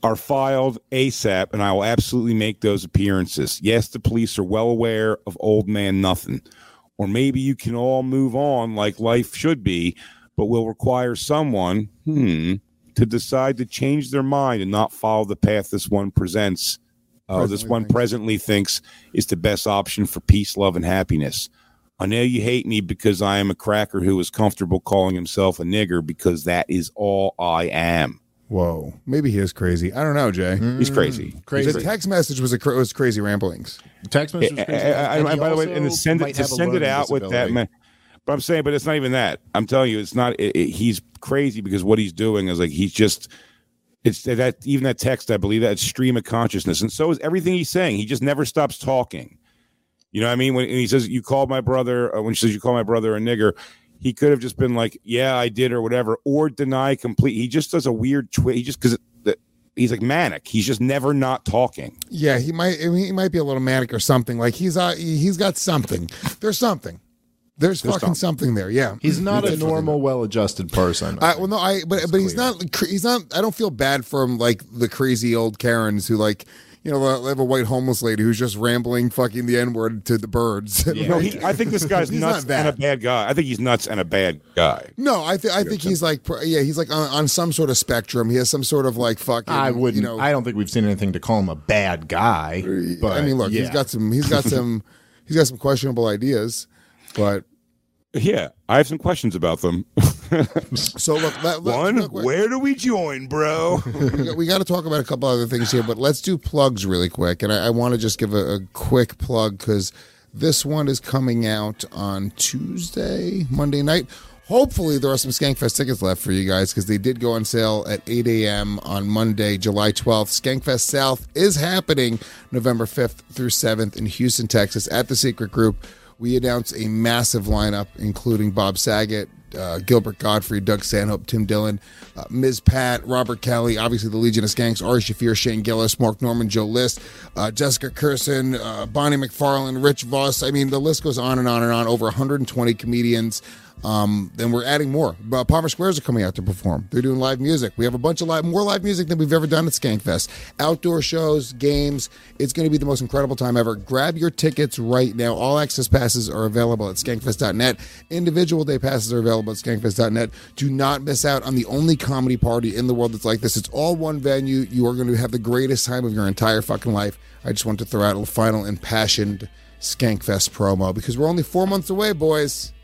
are filed ASAP, and I will absolutely make those appearances. Yes, the police are well aware of old man nothing. Or maybe you can all move on like life should be, but will require someone hmm, to decide to change their mind and not follow the path this one presents. Uh, this one thinks. presently thinks is the best option for peace, love, and happiness. I know you hate me because I am a cracker who is comfortable calling himself a nigger because that is all I am. Whoa, maybe he is crazy. I don't know, Jay. Mm, He's crazy. Crazy. The text message was a cra- was crazy ramblings. The text message was crazy. And, and by the way, and to send it to send it out with that man. But I'm saying, but it's not even that. I'm telling you, it's not. It, it, he's crazy because what he's doing is like he's just. It's that even that text, I believe that stream of consciousness, and so is everything he's saying. He just never stops talking. You know what I mean? When he says you called my brother, uh, when she says you call my brother a nigger, he could have just been like, "Yeah, I did," or whatever, or deny complete. He just does a weird twist. He just because he's like manic. He's just never not talking. Yeah, he might. He might be a little manic or something. Like he's uh, he's got something. There's something. There's, There's fucking something. something there. Yeah, he's not a normal, well-adjusted person. I, well, no, I but but he's not. He's not. I don't feel bad for him like the crazy old Karens who like. You know, they have a white homeless lady who's just rambling fucking the N-word to the birds. Yeah. No, he, I think this guy's nuts and a bad guy. I think he's nuts and a bad guy. No, I, th- I think he's like, yeah, he's like on, on some sort of spectrum. He has some sort of like fucking. I wouldn't. You know, I don't think we've seen anything to call him a bad guy. But I mean, look, yeah. he's got some. He's got some. He's got some questionable ideas, but. Yeah, I have some questions about them. So look, let, let, one, look, where do we join, bro? we got, we got to talk about a couple other things here, but let's do plugs really quick. And I, I want to just give a, a quick plug because this one is coming out on Tuesday, Monday night. Hopefully there are some Skankfest tickets left for you guys because they did go on sale at eight a.m. on Monday, July twelfth. Skankfest South is happening November fifth through seventh in Houston, Texas at the Secret Group. We announced a massive lineup, including Bob Saget, uh, Gilbert Gottfried, Doug Stanhope, Tim Dillon, uh, Miz Pat, Robert Kelly, obviously the Legion of Skanks, Ari Shaffir, Shane Gillis, Mark Norman, Joe List, uh, Jessica Kirsten, uh, Bonnie McFarlane, Rich Voss. I mean, the list goes on and on and on. Over one hundred twenty comedians. Um, then we're adding more. Uh, Palmer Squares are coming out to perform. They're doing live music. We have a bunch of live, more live music than we've ever done at Skankfest. Outdoor shows, games. It's going to be the most incredible time ever. Grab your tickets right now. All access passes are available at skankfest dot net. Individual day passes are available at skankfest dot net. Do not miss out on the only comedy party in the world that's like this. It's all one venue. You are going to have the greatest time of your entire fucking life. I just want to throw out a final impassioned Skankfest promo because we're only four months away, boys.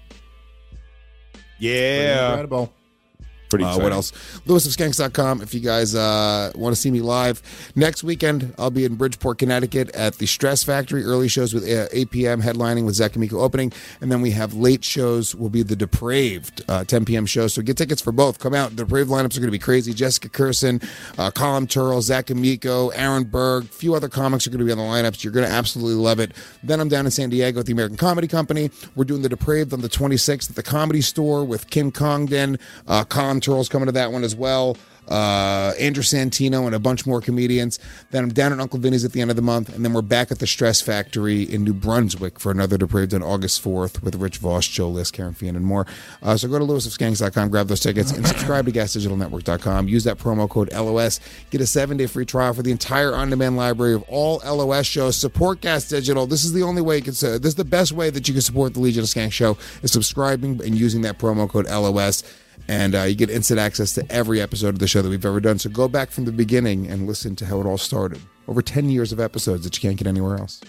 Yeah. Pretty incredible. Pretty uh, what else? lewis of skanks dot com if you guys uh, want to see me live. Next weekend, I'll be in Bridgeport, Connecticut at the Stress Factory. Early shows with uh, eight p.m. headlining with Zach Amico opening. And then we have late shows will be the Depraved uh, ten p.m. show. So get tickets for both. Come out. The Depraved lineups are going to be crazy. Jessica Kirsten, uh, Colin Turrell, Zach Amico, Aaron Berg. A few other comics are going to be on the lineups. You're going to absolutely love it. Then I'm down in San Diego at the American Comedy Company. We're doing the Depraved on the twenty-sixth at the Comedy Store with Kim Congdon. Uh, Colin Turrell's coming to that one as well. Uh, Andrew Santino and a bunch more comedians. Then I'm down at Uncle Vinny's at the end of the month, and then we're back at the Stress Factory in New Brunswick for another Depraved on August fourth with Rich Voss, Joe List, Karen Fian, and more. Uh, so go to lewis of skanks dot com, grab those tickets, and subscribe to gas digital network dot com. Use that promo code L O S. Get a seven-day free trial for the entire on-demand library of all L O S shows. Support Gas Digital. This is the only way you can. Uh, this is the best way that you can support the Legion of Skanks show is subscribing and using that promo code L O S. And uh, you get instant access to every episode of the show that we've ever done. So go back from the beginning and listen to how it all started. Over ten years of episodes that you can't get anywhere else.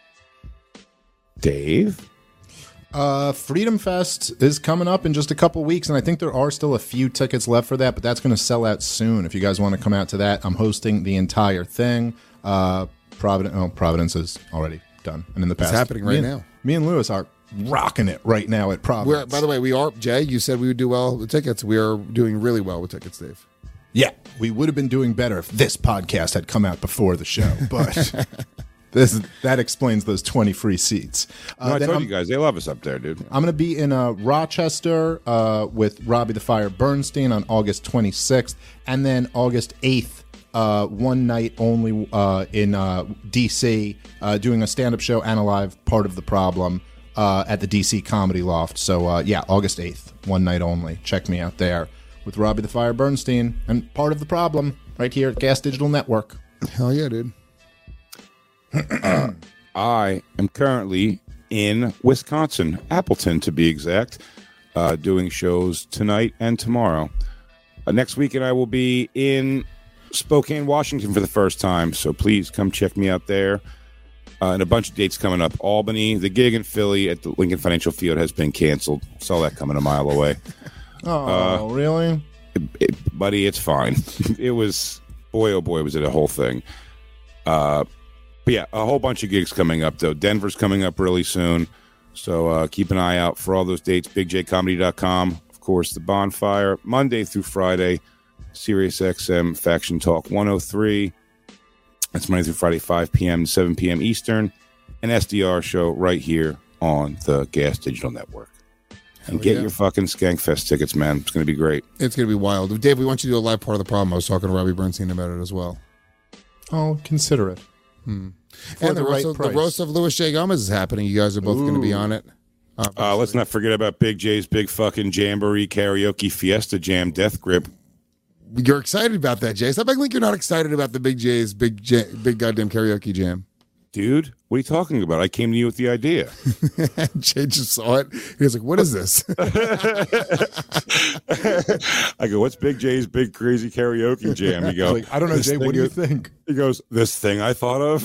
Dave? Uh, Freedom Fest is coming up in just a couple weeks, and I think there are still a few tickets left for that, but that's going to sell out soon. If you guys want to come out to that, I'm hosting the entire thing. Uh, Providence, oh, Providence is already done. And in the past, it's happening right me now. And, me and Lewis are rocking it right now at Providence. We're, by the way, we are, Jay, you said we would do well with tickets. We are doing really well with tickets, Dave. Yeah, we would have been doing better if this podcast had come out before the show, but this that explains those twenty free seats. Uh, no, I told I'm, you guys, they love us up there, dude. I'm going to be in uh, Rochester uh, with Robbie the Fire Bernstein on August twenty-sixth, and then August eighth, uh, one night only uh, in uh, D C, uh, doing a stand-up show and a live Part of the Problem uh, at the D C Comedy Loft. So, uh, yeah, August eighth, one night only. Check me out there with Robbie the Fire Bernstein and Part of the Problem. right here at Gas Digital Network. Hell yeah, dude. uh, I am currently in Wisconsin, Appleton to be exact, uh, doing shows tonight and tomorrow. Uh, next weekend I will be in Spokane, Washington for the first time, so please come check me out there. Uh, and a bunch of dates coming up. Albany, the gig in Philly at the Lincoln Financial Field has been canceled. Saw that coming a mile away. Oh, uh, really? It, it, buddy, it's fine. It was, boy, oh boy, was it a whole thing. Uh, but yeah, a whole bunch of gigs coming up, though. Denver's coming up really soon. So uh, keep an eye out for all those dates. big j comedy dot com. Of course, The Bonfire, Monday through Friday. Sirius X M Faction Talk one oh three. That's Monday through Friday, five p.m. to seven p.m. Eastern. An S D R show right here on the Gas Digital Network. And Hell get yeah. your fucking Skankfest tickets, man. It's going to be great. It's going to be wild. Dave, we want you to do a live part of the problem. I was talking to Robbie Bernstein about it as well. I'll consider it. Hmm. For And the, the roast right of, the price. roast of Louis J. Gomez is happening. You guys are both going to be on it. Uh, Uh, let's not forget about Big J's big fucking Jamboree Karaoke Fiesta Jam Death Grip. You're excited about that, Jay. Stop acting like you're not excited about the Big J's big J, big goddamn karaoke jam. Dude, what are you talking about? I came to you with the idea. Jay just saw it. He was like, what is this? I go, what's Big J's big crazy karaoke jam? You go, Like, I don't know, "This Jay, what thing do you is-" think? He goes, this thing I thought of.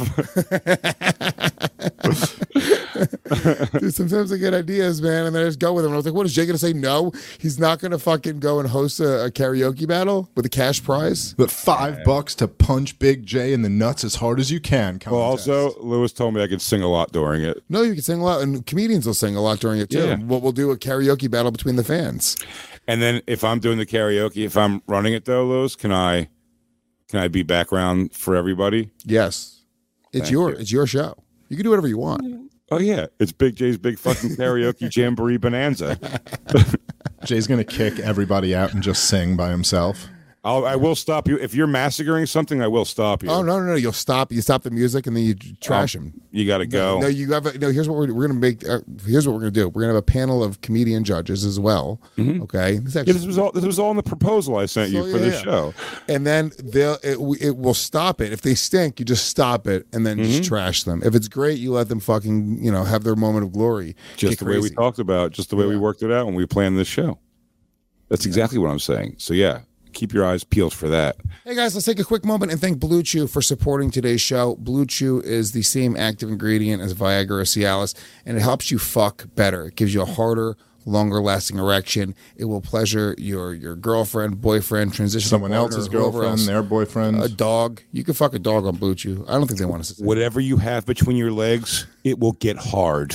Dude, sometimes I get ideas, man, and then I just go with them. And I was like, what, is Jay going to say no? He's not going to fucking go and host a, a karaoke battle with a cash prize? But five bucks to punch Big J in the nuts as hard as you can. Well, contest. also, Lewis told me I could sing a lot during it. No, you can sing a lot, and comedians will sing a lot during it, too. Yeah. We'll, we'll do a karaoke battle between the fans. And then if I'm doing the karaoke, if I'm running it though, Lewis, can I can I be background for everybody? Yes. It's Thank your you. it's your show. You can do whatever you want. Oh yeah, it's Big J's big fucking karaoke jamboree bonanza. Jay's going to kick everybody out and just sing by himself. I'll, I will stop you if you're massacring something. I will stop you. Oh no, no, no! You'll stop. You stop the music, and then you trash Um, him. You got to go. No, you have. A, no, here's what we're, we're gonna make. Uh, here's what we're gonna do. We're gonna have a panel of comedian judges as well. Okay, this, Yeah, this was all. This was all in the proposal I sent you So, for yeah, this yeah. show. And then they'll it, it will stop it. If they stink, you just stop it and then Mm-hmm. just trash them. If it's great, you let them fucking you know have their moment of glory. Just Get the way we crazy. talked about, just the way we worked it out when we planned this show. That's exactly what I'm saying. So yeah, keep your eyes peeled for that. Hey guys, let's take a quick moment and thank Blue Chew for supporting today's show. Blue Chew is the same active ingredient as Viagra or Cialis, and it helps you fuck better. It gives you a harder, longer lasting erection. It will pleasure your your girlfriend, boyfriend, transitional Someone partner, else's whoever girlfriend, else. their boyfriend. A dog. You can fuck a dog on Blue Chew. I don't think they want us to. Whatever you have between your legs, it will get hard.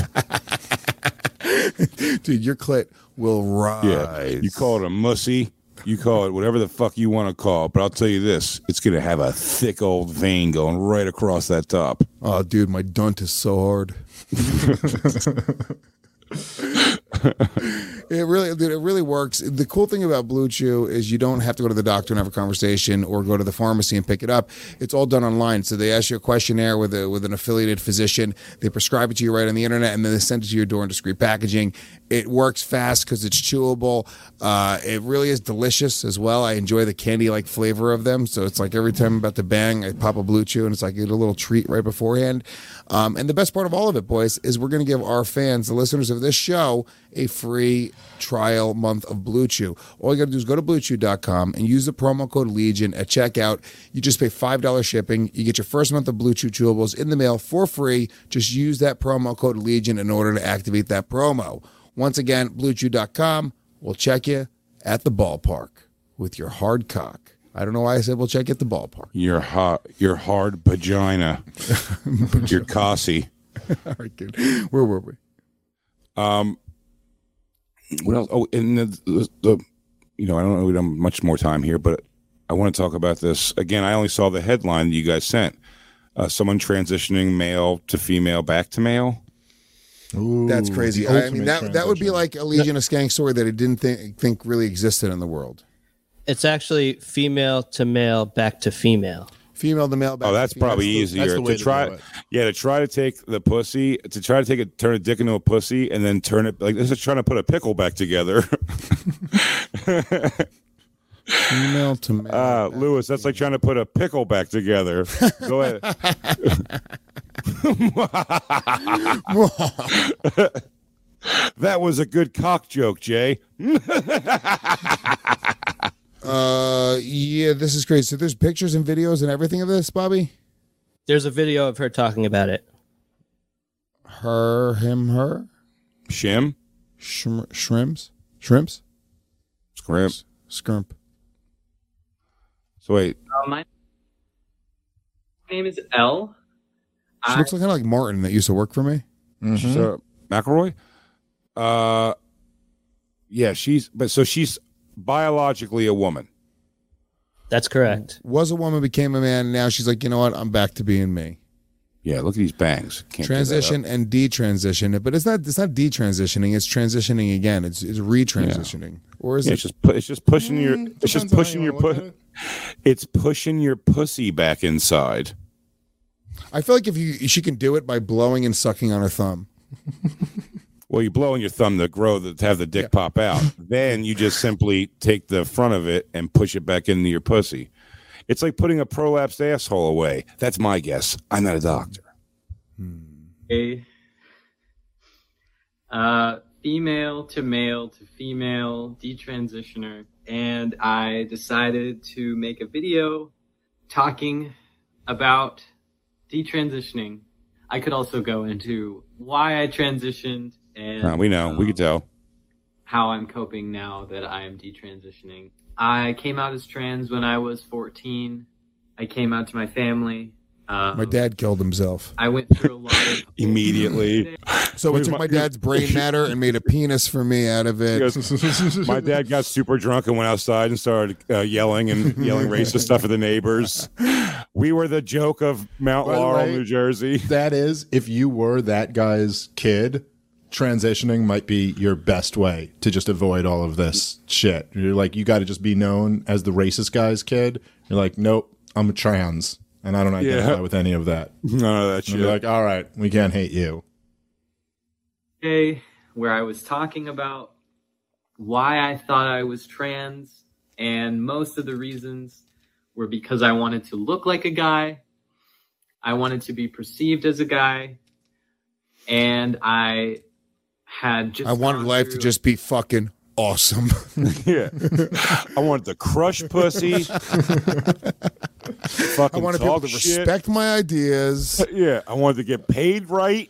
Dude, your clit will rise. Yeah, you call it a mussy, you call it whatever the fuck you want to call it, but I'll tell you this, it's going to have a thick old vein going right across that top. Oh, dude, my dunt is so hard. It really, dude, it really works. The cool thing about Blue Chew is you don't have to go to the doctor and have a conversation or go to the pharmacy and pick it up. It's all done online. So they ask you a questionnaire with a with an affiliated physician. They prescribe it to you right on the internet, and then they send it to your door in discreet packaging. It works fast because it's chewable. Uh, it really is delicious as well. I enjoy the candy-like flavor of them. So it's like every time I'm about to bang, I pop a Blue Chew, and it's like a little treat right beforehand. Um, and the best part of all of it, boys, is we're going to give our fans, the listeners of this show, a free trial month of Blue Chew. All you got to do is go to blue chew dot com and use the promo code Legion at checkout. You just pay five dollars shipping. You get your first month of Blue Chew chewables in the mail for free. Just use that promo code Legion in order to activate that promo. Once again, blue chew dot com. We'll check you at the ballpark with your hard cock. I don't know why I said we'll check you at the ballpark. Your hot, your hard vagina, your Cossie. All right, good. Where were we? Um, what else? Oh, and the, the, the you know, I don't know we don't have much more time here, but I want to talk about this again. I only saw the headline that you guys sent. Uh, someone transitioning male to female back to male. Ooh, That's crazy. the I, I mean, ultimate that that would be transition. like a Legion of Skank story that it didn't think think really existed in the world. It's actually female to male back to female. Female to male. Back Oh, to that's female. probably That's the- that's easier the way to to try. do it. Yeah, to try to take the pussy, to try to take a turn a dick into a pussy, and then turn it like this is trying to put a pickle back together. Female to male. Uh, Lewis, that's like trying to put a pickle back together. Go ahead. That was a good cock joke, Jay. uh, yeah, this is crazy. So there's pictures and videos and everything of this, Bobby? There's a video of her talking about it. Her, him, her? Shim? Shrim, shrimps? Shrimps? Scrimp. Scrimp. So wait. Uh, my name is Elle. She I- looks like kind of like Martin that used to work for me. Mm-hmm. So McElroy? Uh, yeah, she's but so she's biologically a woman. That's correct. Was a woman, became a man. Now she's like, you know what? I'm back to being me. Yeah, look at these bangs. Can't Transition and detransition, but it's not. It's not detransitioning. It's transitioning again. It's it's retransitioning. Yeah. Or is yeah, it? It's just pu- it's just pushing your. Mm, It's just depends on how pushing you your wanna look pu- It's pushing your pussy back inside. I feel like if you she can do it by blowing and sucking on her thumb. Well, you blow on your thumb to grow the, to have the dick yeah. pop out. Then you just simply take the front of it and push it back into your pussy. It's like putting a prolapsed asshole away. That's my guess. I'm not a doctor. A uh, female to male to female detransitioner, and I decided to make a video talking about detransitioning. I could also go into why I transitioned and uh, we know, um, we could tell how I'm coping now that I am detransitioning. I came out as trans when I was fourteen. I came out to my family. Um, my dad killed himself. I went through a lot of immediately. So we took my dad's brain matter and made a penis for me out of it. Goes, my dad got super drunk and went outside and started uh, yelling and yelling racist stuff at the neighbors. We were the joke of Mount By the Laurel, way, New Jersey. That is, if you were that guy's kid, transitioning might be your best way to just avoid all of this shit. You're like, you got to just be known as the racist guy's kid. You're like, nope, I'm a trans, and I don't identify Yeah. with any of that. None of that shit. And you're like, all right, we can't hate you. day where I was talking about why I thought I was trans, and most of the reasons were because I wanted to look like a guy, I wanted to be perceived as a guy, and I had just I wanted gone life through- to just be fucking awesome. Yeah. I wanted to crush pussy. Fucking I wanted people talk to shit. respect my ideas. Yeah, I wanted to get paid right.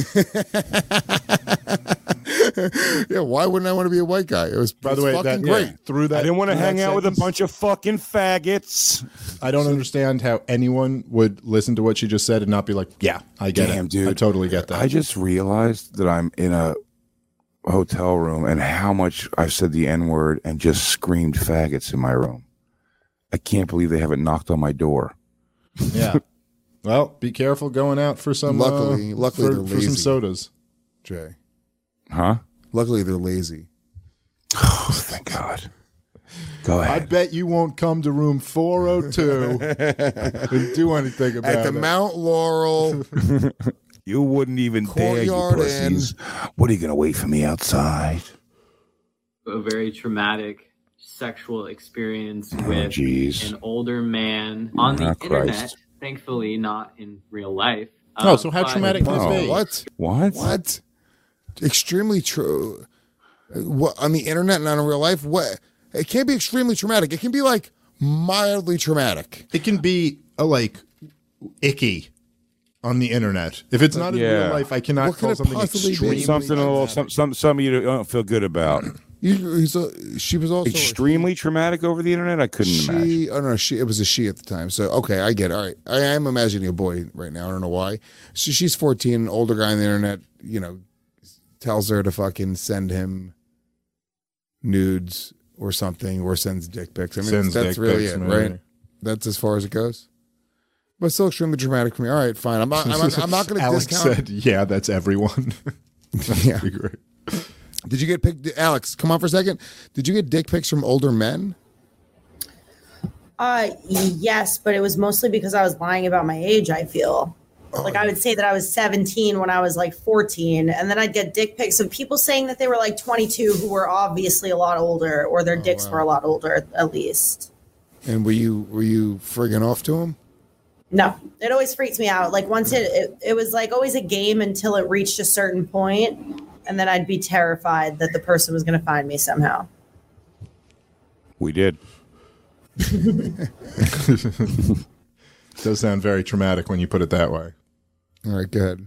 Yeah, why wouldn't I want to be a white guy? It was, By the it's way, fucking that, great. yeah, through that, I didn't want to through hang that out with a sentence, bunch of fucking faggots. I don't understand how anyone would listen to what she just said and not be like, yeah, I get Damn, it. dude. I totally get that. I just realized that I'm in a hotel room and how much I've said the N-word and just screamed faggots in my room. I can't believe they haven't knocked on my door. Yeah. Well, be careful going out for some. Luckily- uh, luckily for, they're for some lazy. sodas. Jay. Huh? Luckily, they're lazy. Oh, thank God. Go I ahead. bet you won't come to room four oh two and do anything about At the it. Mount Laurel. You wouldn't even dare, you Courtyard pussies. What are you going to wait for me outside? a very traumatic sexual experience Oh, with jeez. an older man on the Ah, Christ. internet. Thankfully, not in real life. Oh, Um, so how but- traumatic can Oh. this be? What? What? What? Extremely true. What on the internet and not in real life? What? It can't be extremely traumatic. It can be like mildly traumatic. It can be a like icky on the internet. If it's not in Yeah. real life, I cannot What could call it something possibly be? extremely Something a little, some, some, something you don't feel good about. You, he's a, she was also Extremely traumatic over the internet? I couldn't imagine. She, oh no, she. It was a she at the time. So okay, I get it. All right, I am imagining a boy right now. I don't know why. So she's fourteen, an older guy on the internet. You know, tells her to fucking send him nudes or something, or sends dick pics. I mean, Sends that's dick really pics, it, maybe. right? That's as far as it goes. But still extremely dramatic for me. All right, fine. I'm not. I'm not, I'm not going to Alex discount. said, "Yeah, that's everyone." Yeah. That'd be great. Did you get pic? Alex, come on for a second. Did you get dick pics from older men? Uh, yes, but it was mostly because I was lying about my age, I feel. Like I would say that I was seventeen when I was like fourteen, and then I'd get dick pics of people saying that they were like twenty-two who were obviously a lot older, or their dicks wow. were a lot older at least. And were you were you friggin' off to him? No, it always freaks me out. Like once it, it it was like always a game until it reached a certain point, and then I'd be terrified that the person was going to find me somehow. We did. Does sound very traumatic when you put it that way. All right, good.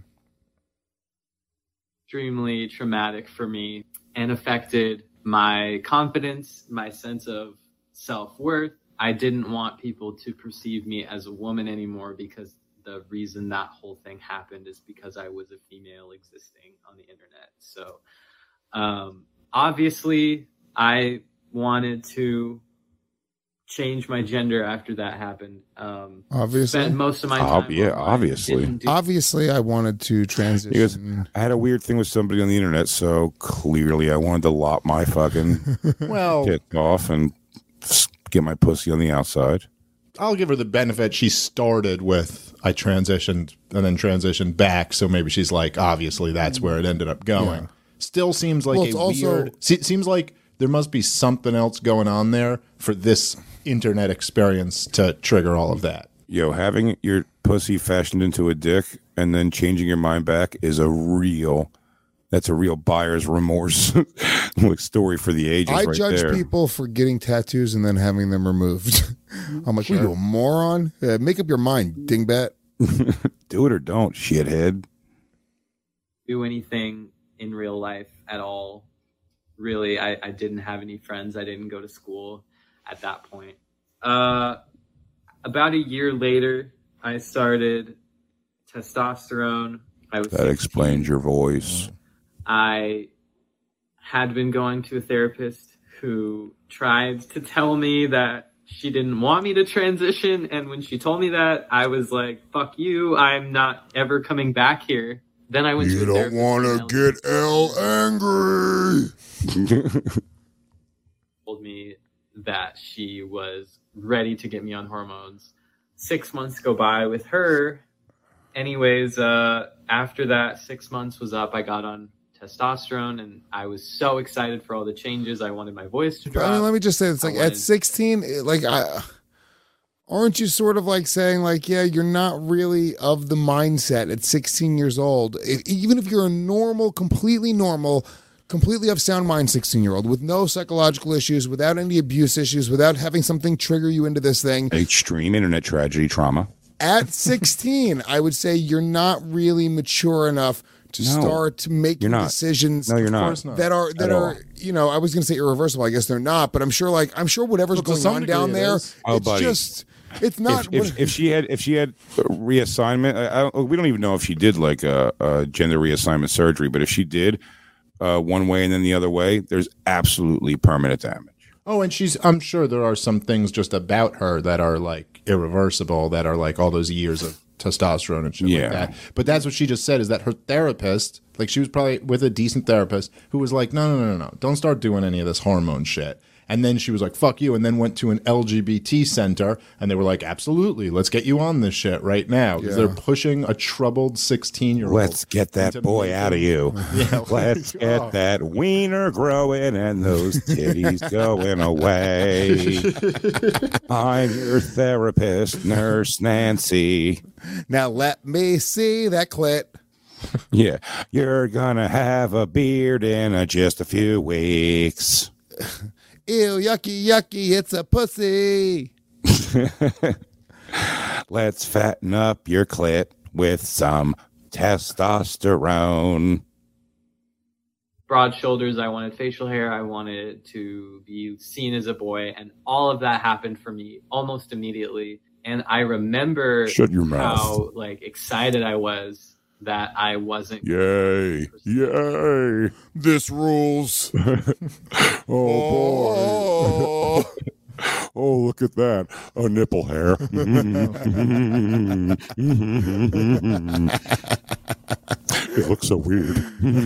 Extremely traumatic for me and affected my confidence, my sense of self-worth. I didn't want people to perceive me as a woman anymore because the reason that whole thing happened is because I was a female existing on the internet. So um, obviously I wanted to change my gender after that happened. Um, Obviously. spent most of my time. Ob- yeah, online. obviously. Didn't do- Obviously, I wanted to transition. Because I had a weird thing with somebody on the internet, so clearly I wanted to lop my fucking Well, dick off and get my pussy on the outside. I'll give her the benefit. She started with I transitioned and then transitioned back, so maybe she's like, obviously that's where it ended up going. Yeah. Still seems like Well, a it's also- weird. Se- seems like there must be something else going on there for this internet experience to trigger all of that. Yo, having your pussy fashioned into a dick and then changing your mind back is a real, that's a real buyer's remorse like story for the ages. I right judge there. people for getting tattoos and then having them removed. I'm like, what are you, a moron? Uh, make up your mind, dingbat. Do it or don't, shithead. do anything in real life at all. Really, I, I didn't have any friends. I didn't go to school at that point. Uh, about a year later, I started testosterone. I was That explains your voice. I had been going to a therapist who tried to tell me that she didn't want me to transition. And when she told me that, I was like, fuck you. I'm not ever coming back here. Then I went You to a don't therapist want and to get L angry. told me that she was ready to get me on hormones. Six months go by with her. Anyways, uh, after that six months was up, I got on testosterone, and I was so excited for all the changes. I wanted my voice to drop. I mean, let me just say, it's like I at wanted- sixteen, it- like I, aren't you sort of like saying like, yeah, you're not really of the mindset at sixteen years old. If, even if you're a normal, completely normal, completely of sound mind sixteen year old with no psychological issues, without any abuse issues, without having something trigger you into this thing. Extreme internet tragedy trauma. At sixteen, I would say you're not really mature enough to No, start making you're not. decisions. No, you're of not. course not. That are that At are all. you know, I was going to say irreversible. I guess they're not, but I'm sure like I'm sure whatever's Well, to going some on degree down it there, is. Oh, it's buddy. just it's not. If, if, if she had if she had reassignment, I, I don't, we don't even know if she did like a, a gender reassignment surgery, but if she did uh, one way and then the other way, there's absolutely permanent damage. Oh, and she's, I'm sure there are some things just about her that are like irreversible, that are like all those years of testosterone and shit Yeah. like that. But that's what she just said, is that her therapist, like she was probably with a decent therapist who was like, no, no, no, no, no, don't start doing any of this hormone shit. And then she was like, fuck you, and then went to an L G B T center, and they were like, absolutely, let's get you on this shit right now. Because Yeah. they're pushing a troubled sixteen-year-old. Let's get that boy out of you. Yeah, Let's get oh. that wiener growing and those titties going away. I'm your therapist, Nurse Nancy. now let me see that clit. Yeah, you're gonna have a beard in uh, just a few weeks. Ew, yucky, yucky, it's a pussy. Let's fatten up your clit with some testosterone. broad shoulders. I wanted facial hair. I wanted to be seen as a boy, and all of that happened for me almost immediately. And I remember Shut your mouth. how like excited I was that I wasn't. Yay! Yay! This rules. Oh boy! Oh, look at that. A nipple hair. It looks so weird.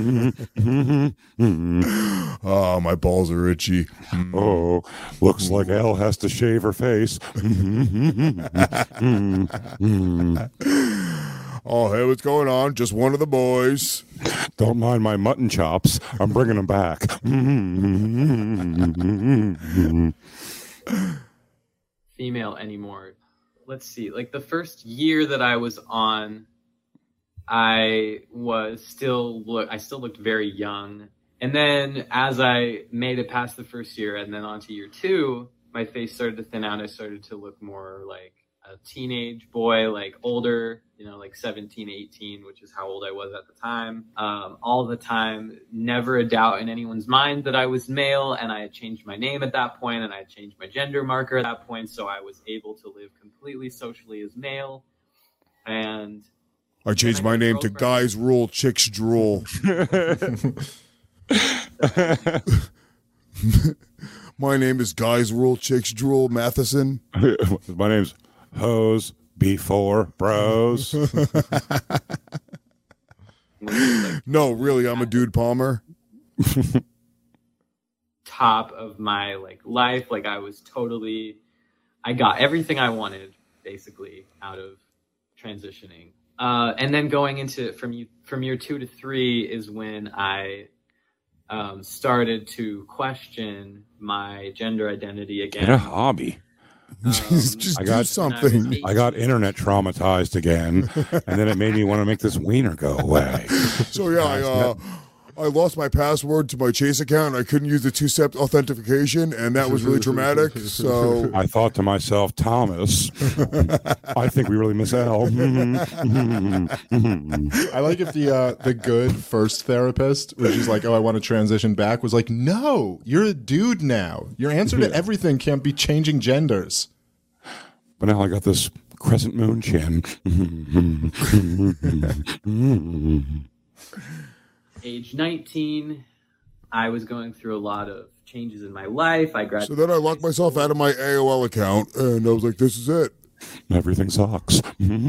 Oh, my balls are itchy. Oh, looks like Elle has to shave her face. Oh, hey, what's going on? Just one of the boys. Don't mind my mutton chops. I'm bringing them back. Female anymore. Let's see. Like the first year that I was on, I was still look. I still looked very young. And then as I made it past the first year and then on to year two, my face started to thin out. I started to look more like a teenage boy, like older, you know, like seventeen, eighteen, which is how old I was at the time. Um, all the time, never a doubt in anyone's mind that I was male, and I had changed my name at that point, and I had changed my gender marker at that point, so I was able to live completely socially as male. And I changed my name to Guys Rule, Chicks Drool. My name is Guys Rule, Chicks Drool Matheson. My name's Hose Before Bros. No, really, I'm a dude Palmer. Top of my like life, like I was totally, I got everything I wanted basically out of transitioning. Uh, and then going into from you from year two to three is when I um, started to question my gender identity again. Get a hobby. Um, Just I do got something. I got internet traumatized again, and then it made me want to make this wiener go away. So yeah, I, uh, I lost my password to my Chase account. I couldn't use the two-step authentication, and that was really dramatic. So I thought to myself, Thomas, I think we really miss Al. I like if the uh, the good first therapist, which is like, oh, I want to transition back, was like, no, you're a dude now. Your answer to everything can't be changing genders. But now I got this crescent moon chin. Age nineteen, I was going through a lot of changes in my life. I So graduated. then I locked myself out of my A O L account, and I was like, this is it. Everything sucks.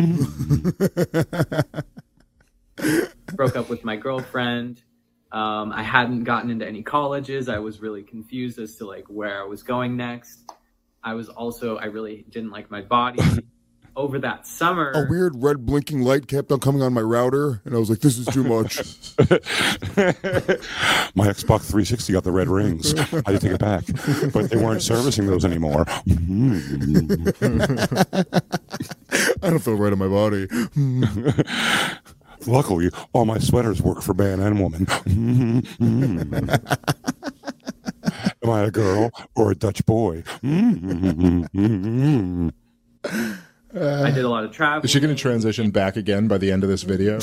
Broke up with my girlfriend. Um, I hadn't gotten into any colleges. I was really confused as to like where I was going next. I was also, I really didn't like my body. Over that summer, A weird red blinking light kept on coming on my router, and I was like, this is too much. My Xbox three sixty got the red rings. I had to take it back, but they weren't servicing those anymore. I don't feel right on my body. Luckily, all my sweaters work for man and woman. Am I a girl or a Dutch boy? I did a lot of travel. Is she going to transition back again by the end of this video?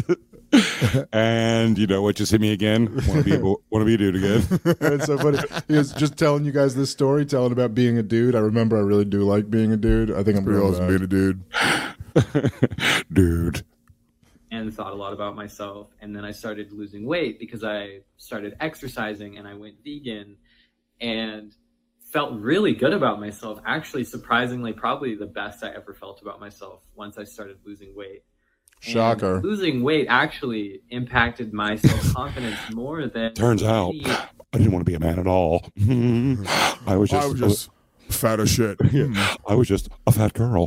And you know what just hit me again? Want to be a, want to be a dude again? It's so funny. He was just telling you guys this story, telling about being a dude. I remember I really do like being a dude. I think I'm Pretty going awesome being a dude. Dude. And thought a lot about myself. And then I started losing weight because I started exercising and I went vegan and felt really good about myself. Actually, surprisingly, probably the best I ever felt about myself once I started losing weight. Shocker. And losing weight actually impacted my self-confidence more than Turns out, any- I didn't want to be a man at all. I was just, I was just fat as shit. Yeah, I was just a fat girl.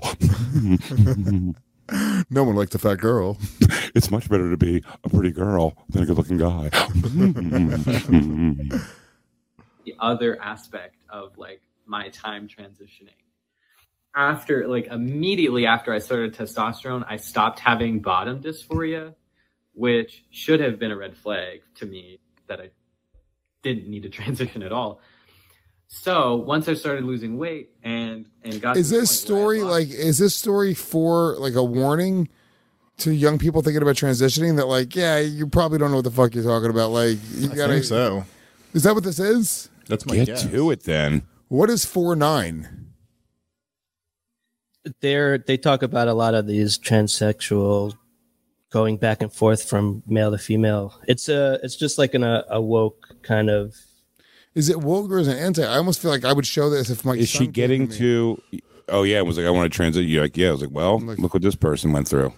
No one likes a fat girl. It's much better to be a pretty girl than a good-looking guy. the other aspect of like my time transitioning. After like immediately after I started testosterone, I stopped having bottom dysphoria, which should have been a red flag to me that I didn't need to transition at all. So once I started losing weight and and got Is to the this point where I story lost- like is this story for like a warning to young people thinking about transitioning that like, yeah, you probably don't know what the fuck you're talking about. Like you I gotta think so. Is that what this is? That's my Get guess. to it then. What is four nine? They're, they talk about a lot of these transsexual going back and forth from male to female. It's a, it's just like an a, a woke kind of. Is it woke or is it anti? I almost feel like I would show this if my Is son she came getting me. to? Oh yeah, it was like I want to transit. You're like, yeah. I was like, well, Like- look what this person went through.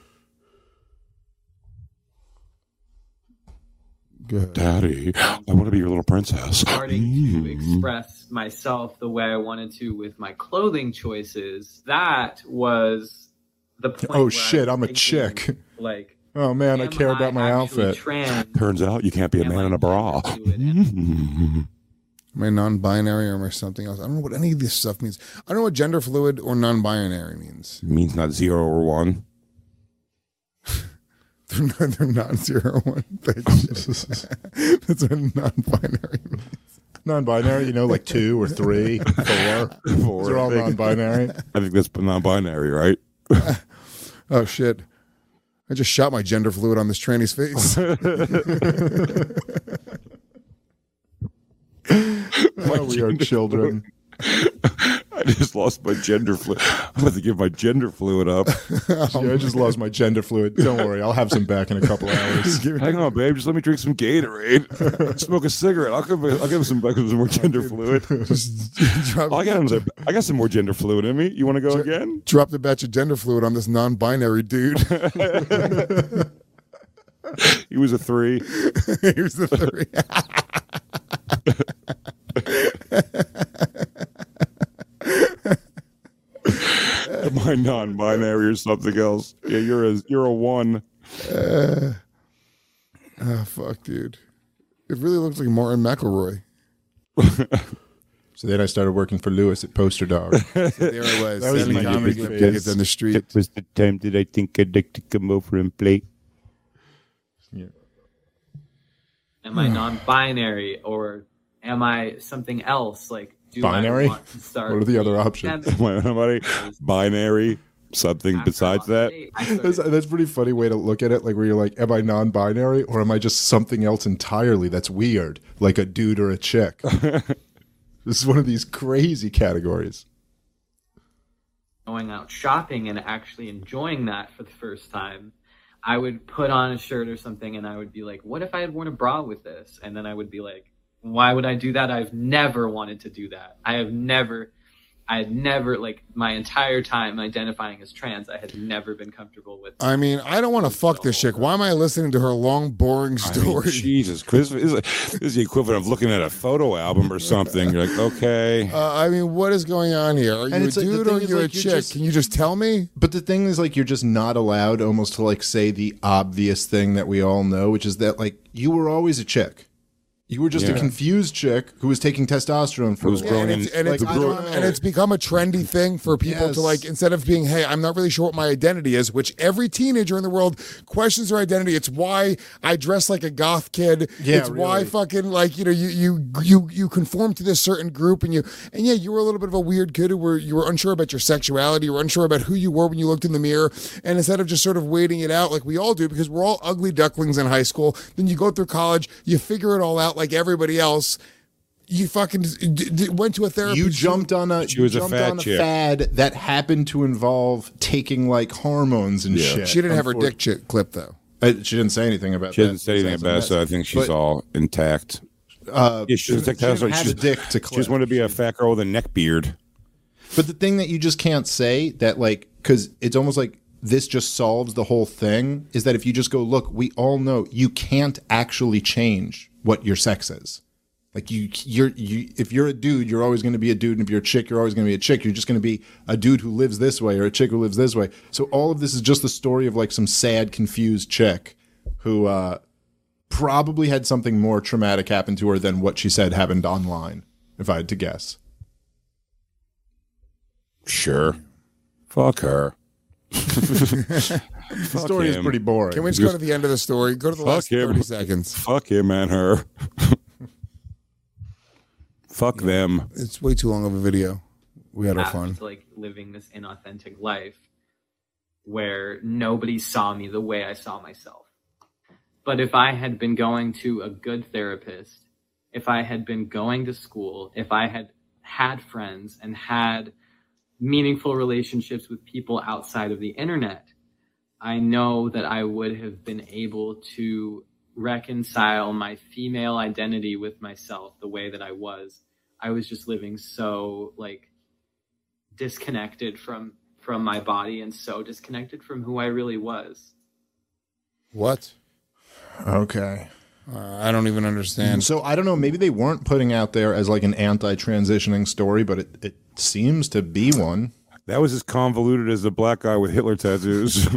Go ahead. Daddy, I want to be your little princess. starting to Mm. express myself the way I wanted to with my clothing choices, that was the point. Oh where shit, I was I'm a thinking, chick. Like, Oh man, I am care about my actually outfit. Trans? Turns out you can't be a man in a bra. Am I non-binary or am I something else? I don't know what any of this stuff means. I don't know what gender fluid or non-binary means. It means not zero or one. They're not, they're not zero or one. That's what non-binary means. Non-binary, you know, like two or three, four. Four, Those are all I think. non-binary. I think that's non-binary, right? Oh shit! I just shot my gender fluid on this tranny's face. Oh, we are children. I just lost my gender fluid. I'm about to give my gender fluid up. Yeah, I just lost my gender fluid. Don't worry, I'll have some back in a couple hours. Hang on, babe. Just let me drink some Gatorade. Smoke a cigarette. I'll give. I'll give some, some more gender fluid. I got. Some, I got some more gender fluid in me. You want to go again? Dropped a batch of gender fluid on this non-binary dude. He was a three. He was the three. Am I non-binary or something else? Yeah, you're a you're a one. Uh, oh fuck, dude! It really looks like Martin McElroy. So then I started working for Lewis at Poster Dog. There I was. That was selling my comedy big club face. tickets on the street. That was the time that I think I'd like to come over and play. Yeah. Am I non-binary or am I something else? Like, do Binary? I want to start? What are the other options? Am I somebody binary? Something besides that? That's, that's a pretty funny way to look at it. Like where you're like, am I non-binary or am I just something else entirely that's weird, like a dude or a chick? This is one of these crazy categories. Going out shopping and actually enjoying that for the first time, I would put on a shirt or something and I would be like, what if I had worn a bra with this? And then I would be like, why would I do that? I've never wanted to do that. I have never, I had never, like my entire time identifying as trans, I had never been comfortable with. I mean, I don't want to fuck this chick. Why am I listening to her long, boring I mean, story? Jesus, Chris, this is, this is the equivalent of looking at a photo album or something. You're like, okay. Uh, I mean, what is going on here? Are you And a it's like- the dude thing or are is, you a like, you're chick? just- Can you just tell me? But the thing is, like, you're just not allowed almost to like say the obvious thing that we all know, which is that like you were always a chick. You were just Yeah. a confused chick who was taking testosterone for Who was a while. growing And it's, and, Like, it's I don't become, know. and it's become a trendy thing for people Yes. to like, instead of being, hey, I'm not really sure what my identity is, which every teenager in the world questions their identity. It's why I dress like a goth kid. Yeah, it's why really. fucking like, you know, you, you, you, you conform to this certain group and you, and yeah, you were a little bit of a weird kid who were, you were unsure about your sexuality, you were unsure about who you were when you looked in the mirror. And instead of just sort of waiting it out like we all do, because we're all ugly ducklings in high school, then you go through college, you figure it all out like everybody else. You fucking d- d- went to a therapist. You jumped on a She you was a jumped fat on a chick. fad that happened to involve taking like hormones and Yeah. shit. She didn't have her Unfor- dick chip clip though. Uh, she didn't say anything about She that. didn't say anything Besides about it, the so I message. think she's But, all intact. Uh, Yeah, she doesn't take she didn't testosterone. have She's- a dick to She clip. just wanted to be a fat girl with a neck beard. But the thing that you just can't say that like because it's almost like this just solves the whole thing is that if you just go look, we all know you can't actually change what your sex is. Like you, you're you. If you're a dude, you're always going to be a dude, and if you're a chick, you're always going to be a chick. You're just going to be a dude who lives this way or a chick who lives this way. So all of this is just the story of like some sad, confused chick who uh, probably had something more traumatic happen to her than what she said happened online. If I had to guess. Sure. Fuck her. The story is him. pretty boring. Can we just go to the end of the story? Go to the Fuck last him. thirty seconds. Fuck him and her. Fuck them. It's way too long of a video. We had our Back fun. to, like living this inauthentic life where nobody saw me the way I saw myself. But if I had been going to a good therapist, if I had been going to school, if I had had friends and had meaningful relationships with people outside of the internet, I know that I would have been able to reconcile my female identity with myself the way that I was. I was just living so like disconnected from from my body and so disconnected from who I really was. What? Okay. Uh, I don't even understand. So I don't know. Maybe they weren't putting out there as like an anti-transitioning story, but it, it seems to be one. That was as convoluted as the black guy with Hitler tattoos.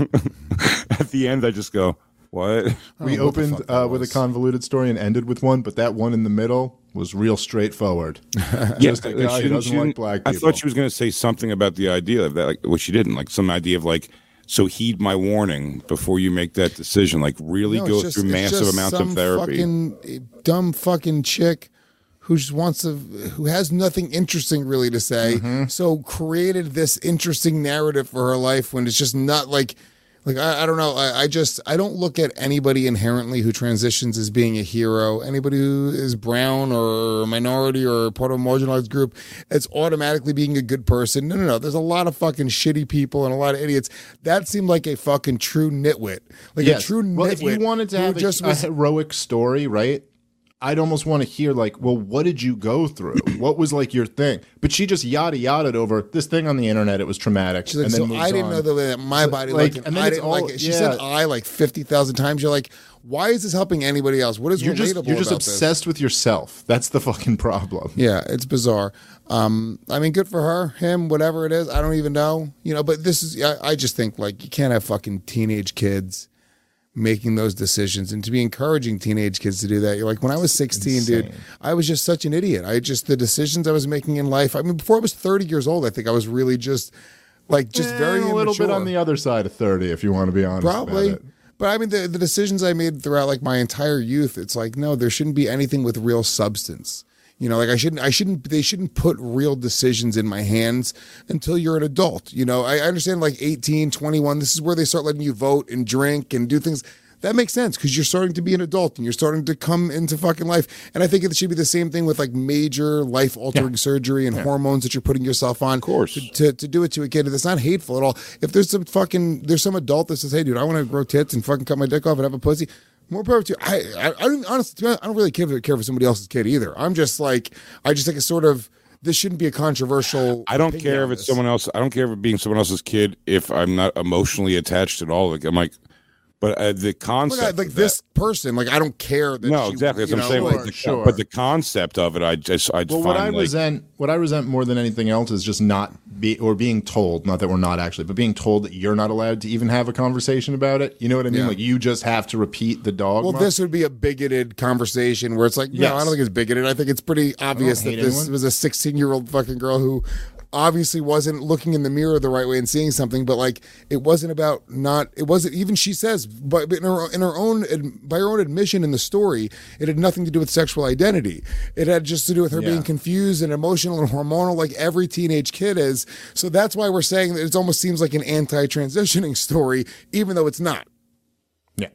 At the end, I just go, what? We opened uh, with a convoluted story and ended with one, but that one in the middle was real straightforward. Just a guy who doesn't like black people. I thought she was going to say something about the idea of that, like, which she didn't, like some idea of like, so heed my warning before you make that decision. Like, really No, go it's just- through it's massive just amounts some of therapy. Fucking dumb fucking chick who just wants to, who has nothing interesting really to say. Mm-hmm. So created this interesting narrative for her life when it's just not like, like I, I don't know. I, I just I don't look at anybody inherently who transitions as being a hero. Anybody who is brown or a minority or part of a marginalized group, it's automatically being a good person. No, no, no. There's a lot of fucking shitty people and a lot of idiots. That seemed like a fucking true nitwit, like Yes. a true nitwit. Well, if you wanted to who have a, just a was heroic story, right? I'd almost want to hear like, well, what did you go through? What was like your thing? But she just yada yada over this thing on the internet. It was traumatic. She's like, and then so moves I didn't on. know the way that my So, body like, looked, and then I it's didn't all- like it. She yeah. said I like fifty thousand times. You're like, why is this helping anybody else? What is You're relatable just you're just about this? obsessed with yourself. That's the fucking problem. Yeah, it's bizarre. Um, I mean, good for her, him, whatever it is. I don't even know, you know. But this is, I, I just think like you can't have fucking teenage kids making those decisions, and to be encouraging teenage kids to do that. You're like, when I was sixteen, dude, I was just such an idiot. I just the decisions I was making in life. I mean, before I was thirty years old, I think I was really just like just Eh, very a little bit immature. on the other side of thirty, if you want to be honest. Probably. about it. But I mean, the, the decisions I made throughout like my entire youth, it's like, no, there shouldn't be anything with real substance. You know, like I shouldn't, I shouldn't, they shouldn't put real decisions in my hands until you're an adult. You know, I, I understand like eighteen, twenty-one, this is where they start letting you vote and drink and do things. That makes sense because you're starting to be an adult and you're starting to come into fucking life. And I think it should be the same thing with like major life altering surgery and Yeah. hormones that you're putting yourself on. Of course. To, to, to do it to a kid. That's not hateful at all. If there's some fucking, there's some adult that says, hey, dude, I want to grow tits and fucking cut my dick off and have a pussy. More power to you. I, I, I don't, honestly, I don't really care, care for somebody else's kid either. I'm just like, I just think it's sort of, this shouldn't be a controversial. I don't opinion care on if it's this. someone else. I don't care if it being someone else's kid if I'm not emotionally attached at all. Like I'm like, but uh, the concept, Look, I- like of this that- person, like I don't care that. no, she- exactly. That's you what I'm know, saying. like- But the, but the concept of it, I just, I just Well, find what I like, resent, what I resent more than anything else is just not be or being told, not that we're not actually, but being told that you're not allowed to even have a conversation about it. You know what I mean? Yeah. Like you just have to repeat the dogma. Well, this would be a bigoted conversation where it's like, no, Yes. I don't think it's bigoted. I think it's pretty obvious that hate this anyone. was a sixteen-year-old fucking girl who obviously wasn't looking in the mirror the right way and seeing something, but like it wasn't about not. It wasn't even she says, but in her in her own by her own admission in the story, it had nothing to do with sexual identity. It had just to do with her Yeah. being confused and emotional and hormonal, like every teenage kid is. So that's why we're saying that it almost seems like an anti-transitioning story, even though it's not. Yeah.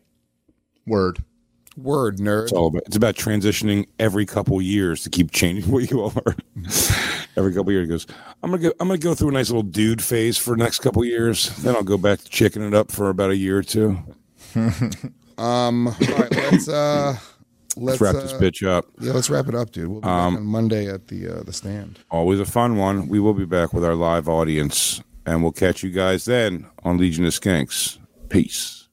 Word. Word, nerd. It's all about. It's about transitioning every couple years to keep changing what you are. Every couple years, it goes. I'm gonna go. I'm gonna go through a nice little dude phase for the next couple years. Then I'll go back to chicking it up for about a year or two. Um. All right. Let's uh. Let's, wrap this uh, bitch up. Yeah, let's wrap it up, dude. We'll be Um, back on Monday at the uh, the stand. Always a fun one. We will be back with our live audience, and we'll catch you guys then on Legion of Skanks. Peace.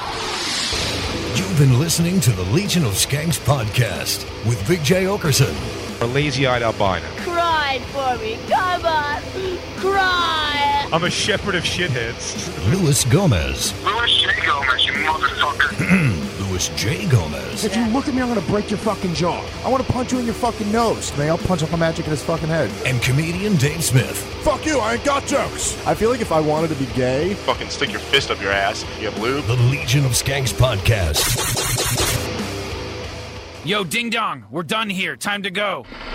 You've been listening to the Legion of Skanks podcast with Big J Okerson. A lazy-eyed albino. Cry for me. Come on. Cry. I'm a shepherd of shitheads. Luis Gomez. Louis J. Gomez, you motherfucker. Luis J. Gomez. If you look at me, I'm going to break your fucking jaw. I want to punch you in your fucking nose. May I'll punch up a magic in his fucking head. And comedian Dave Smith. Fuck you, I ain't got jokes. I feel like if I wanted to be gay, Fucking stick your fist up your ass. You have lube. The Legion of Skanks podcast. Yo, ding dong, we're done here. Time to go.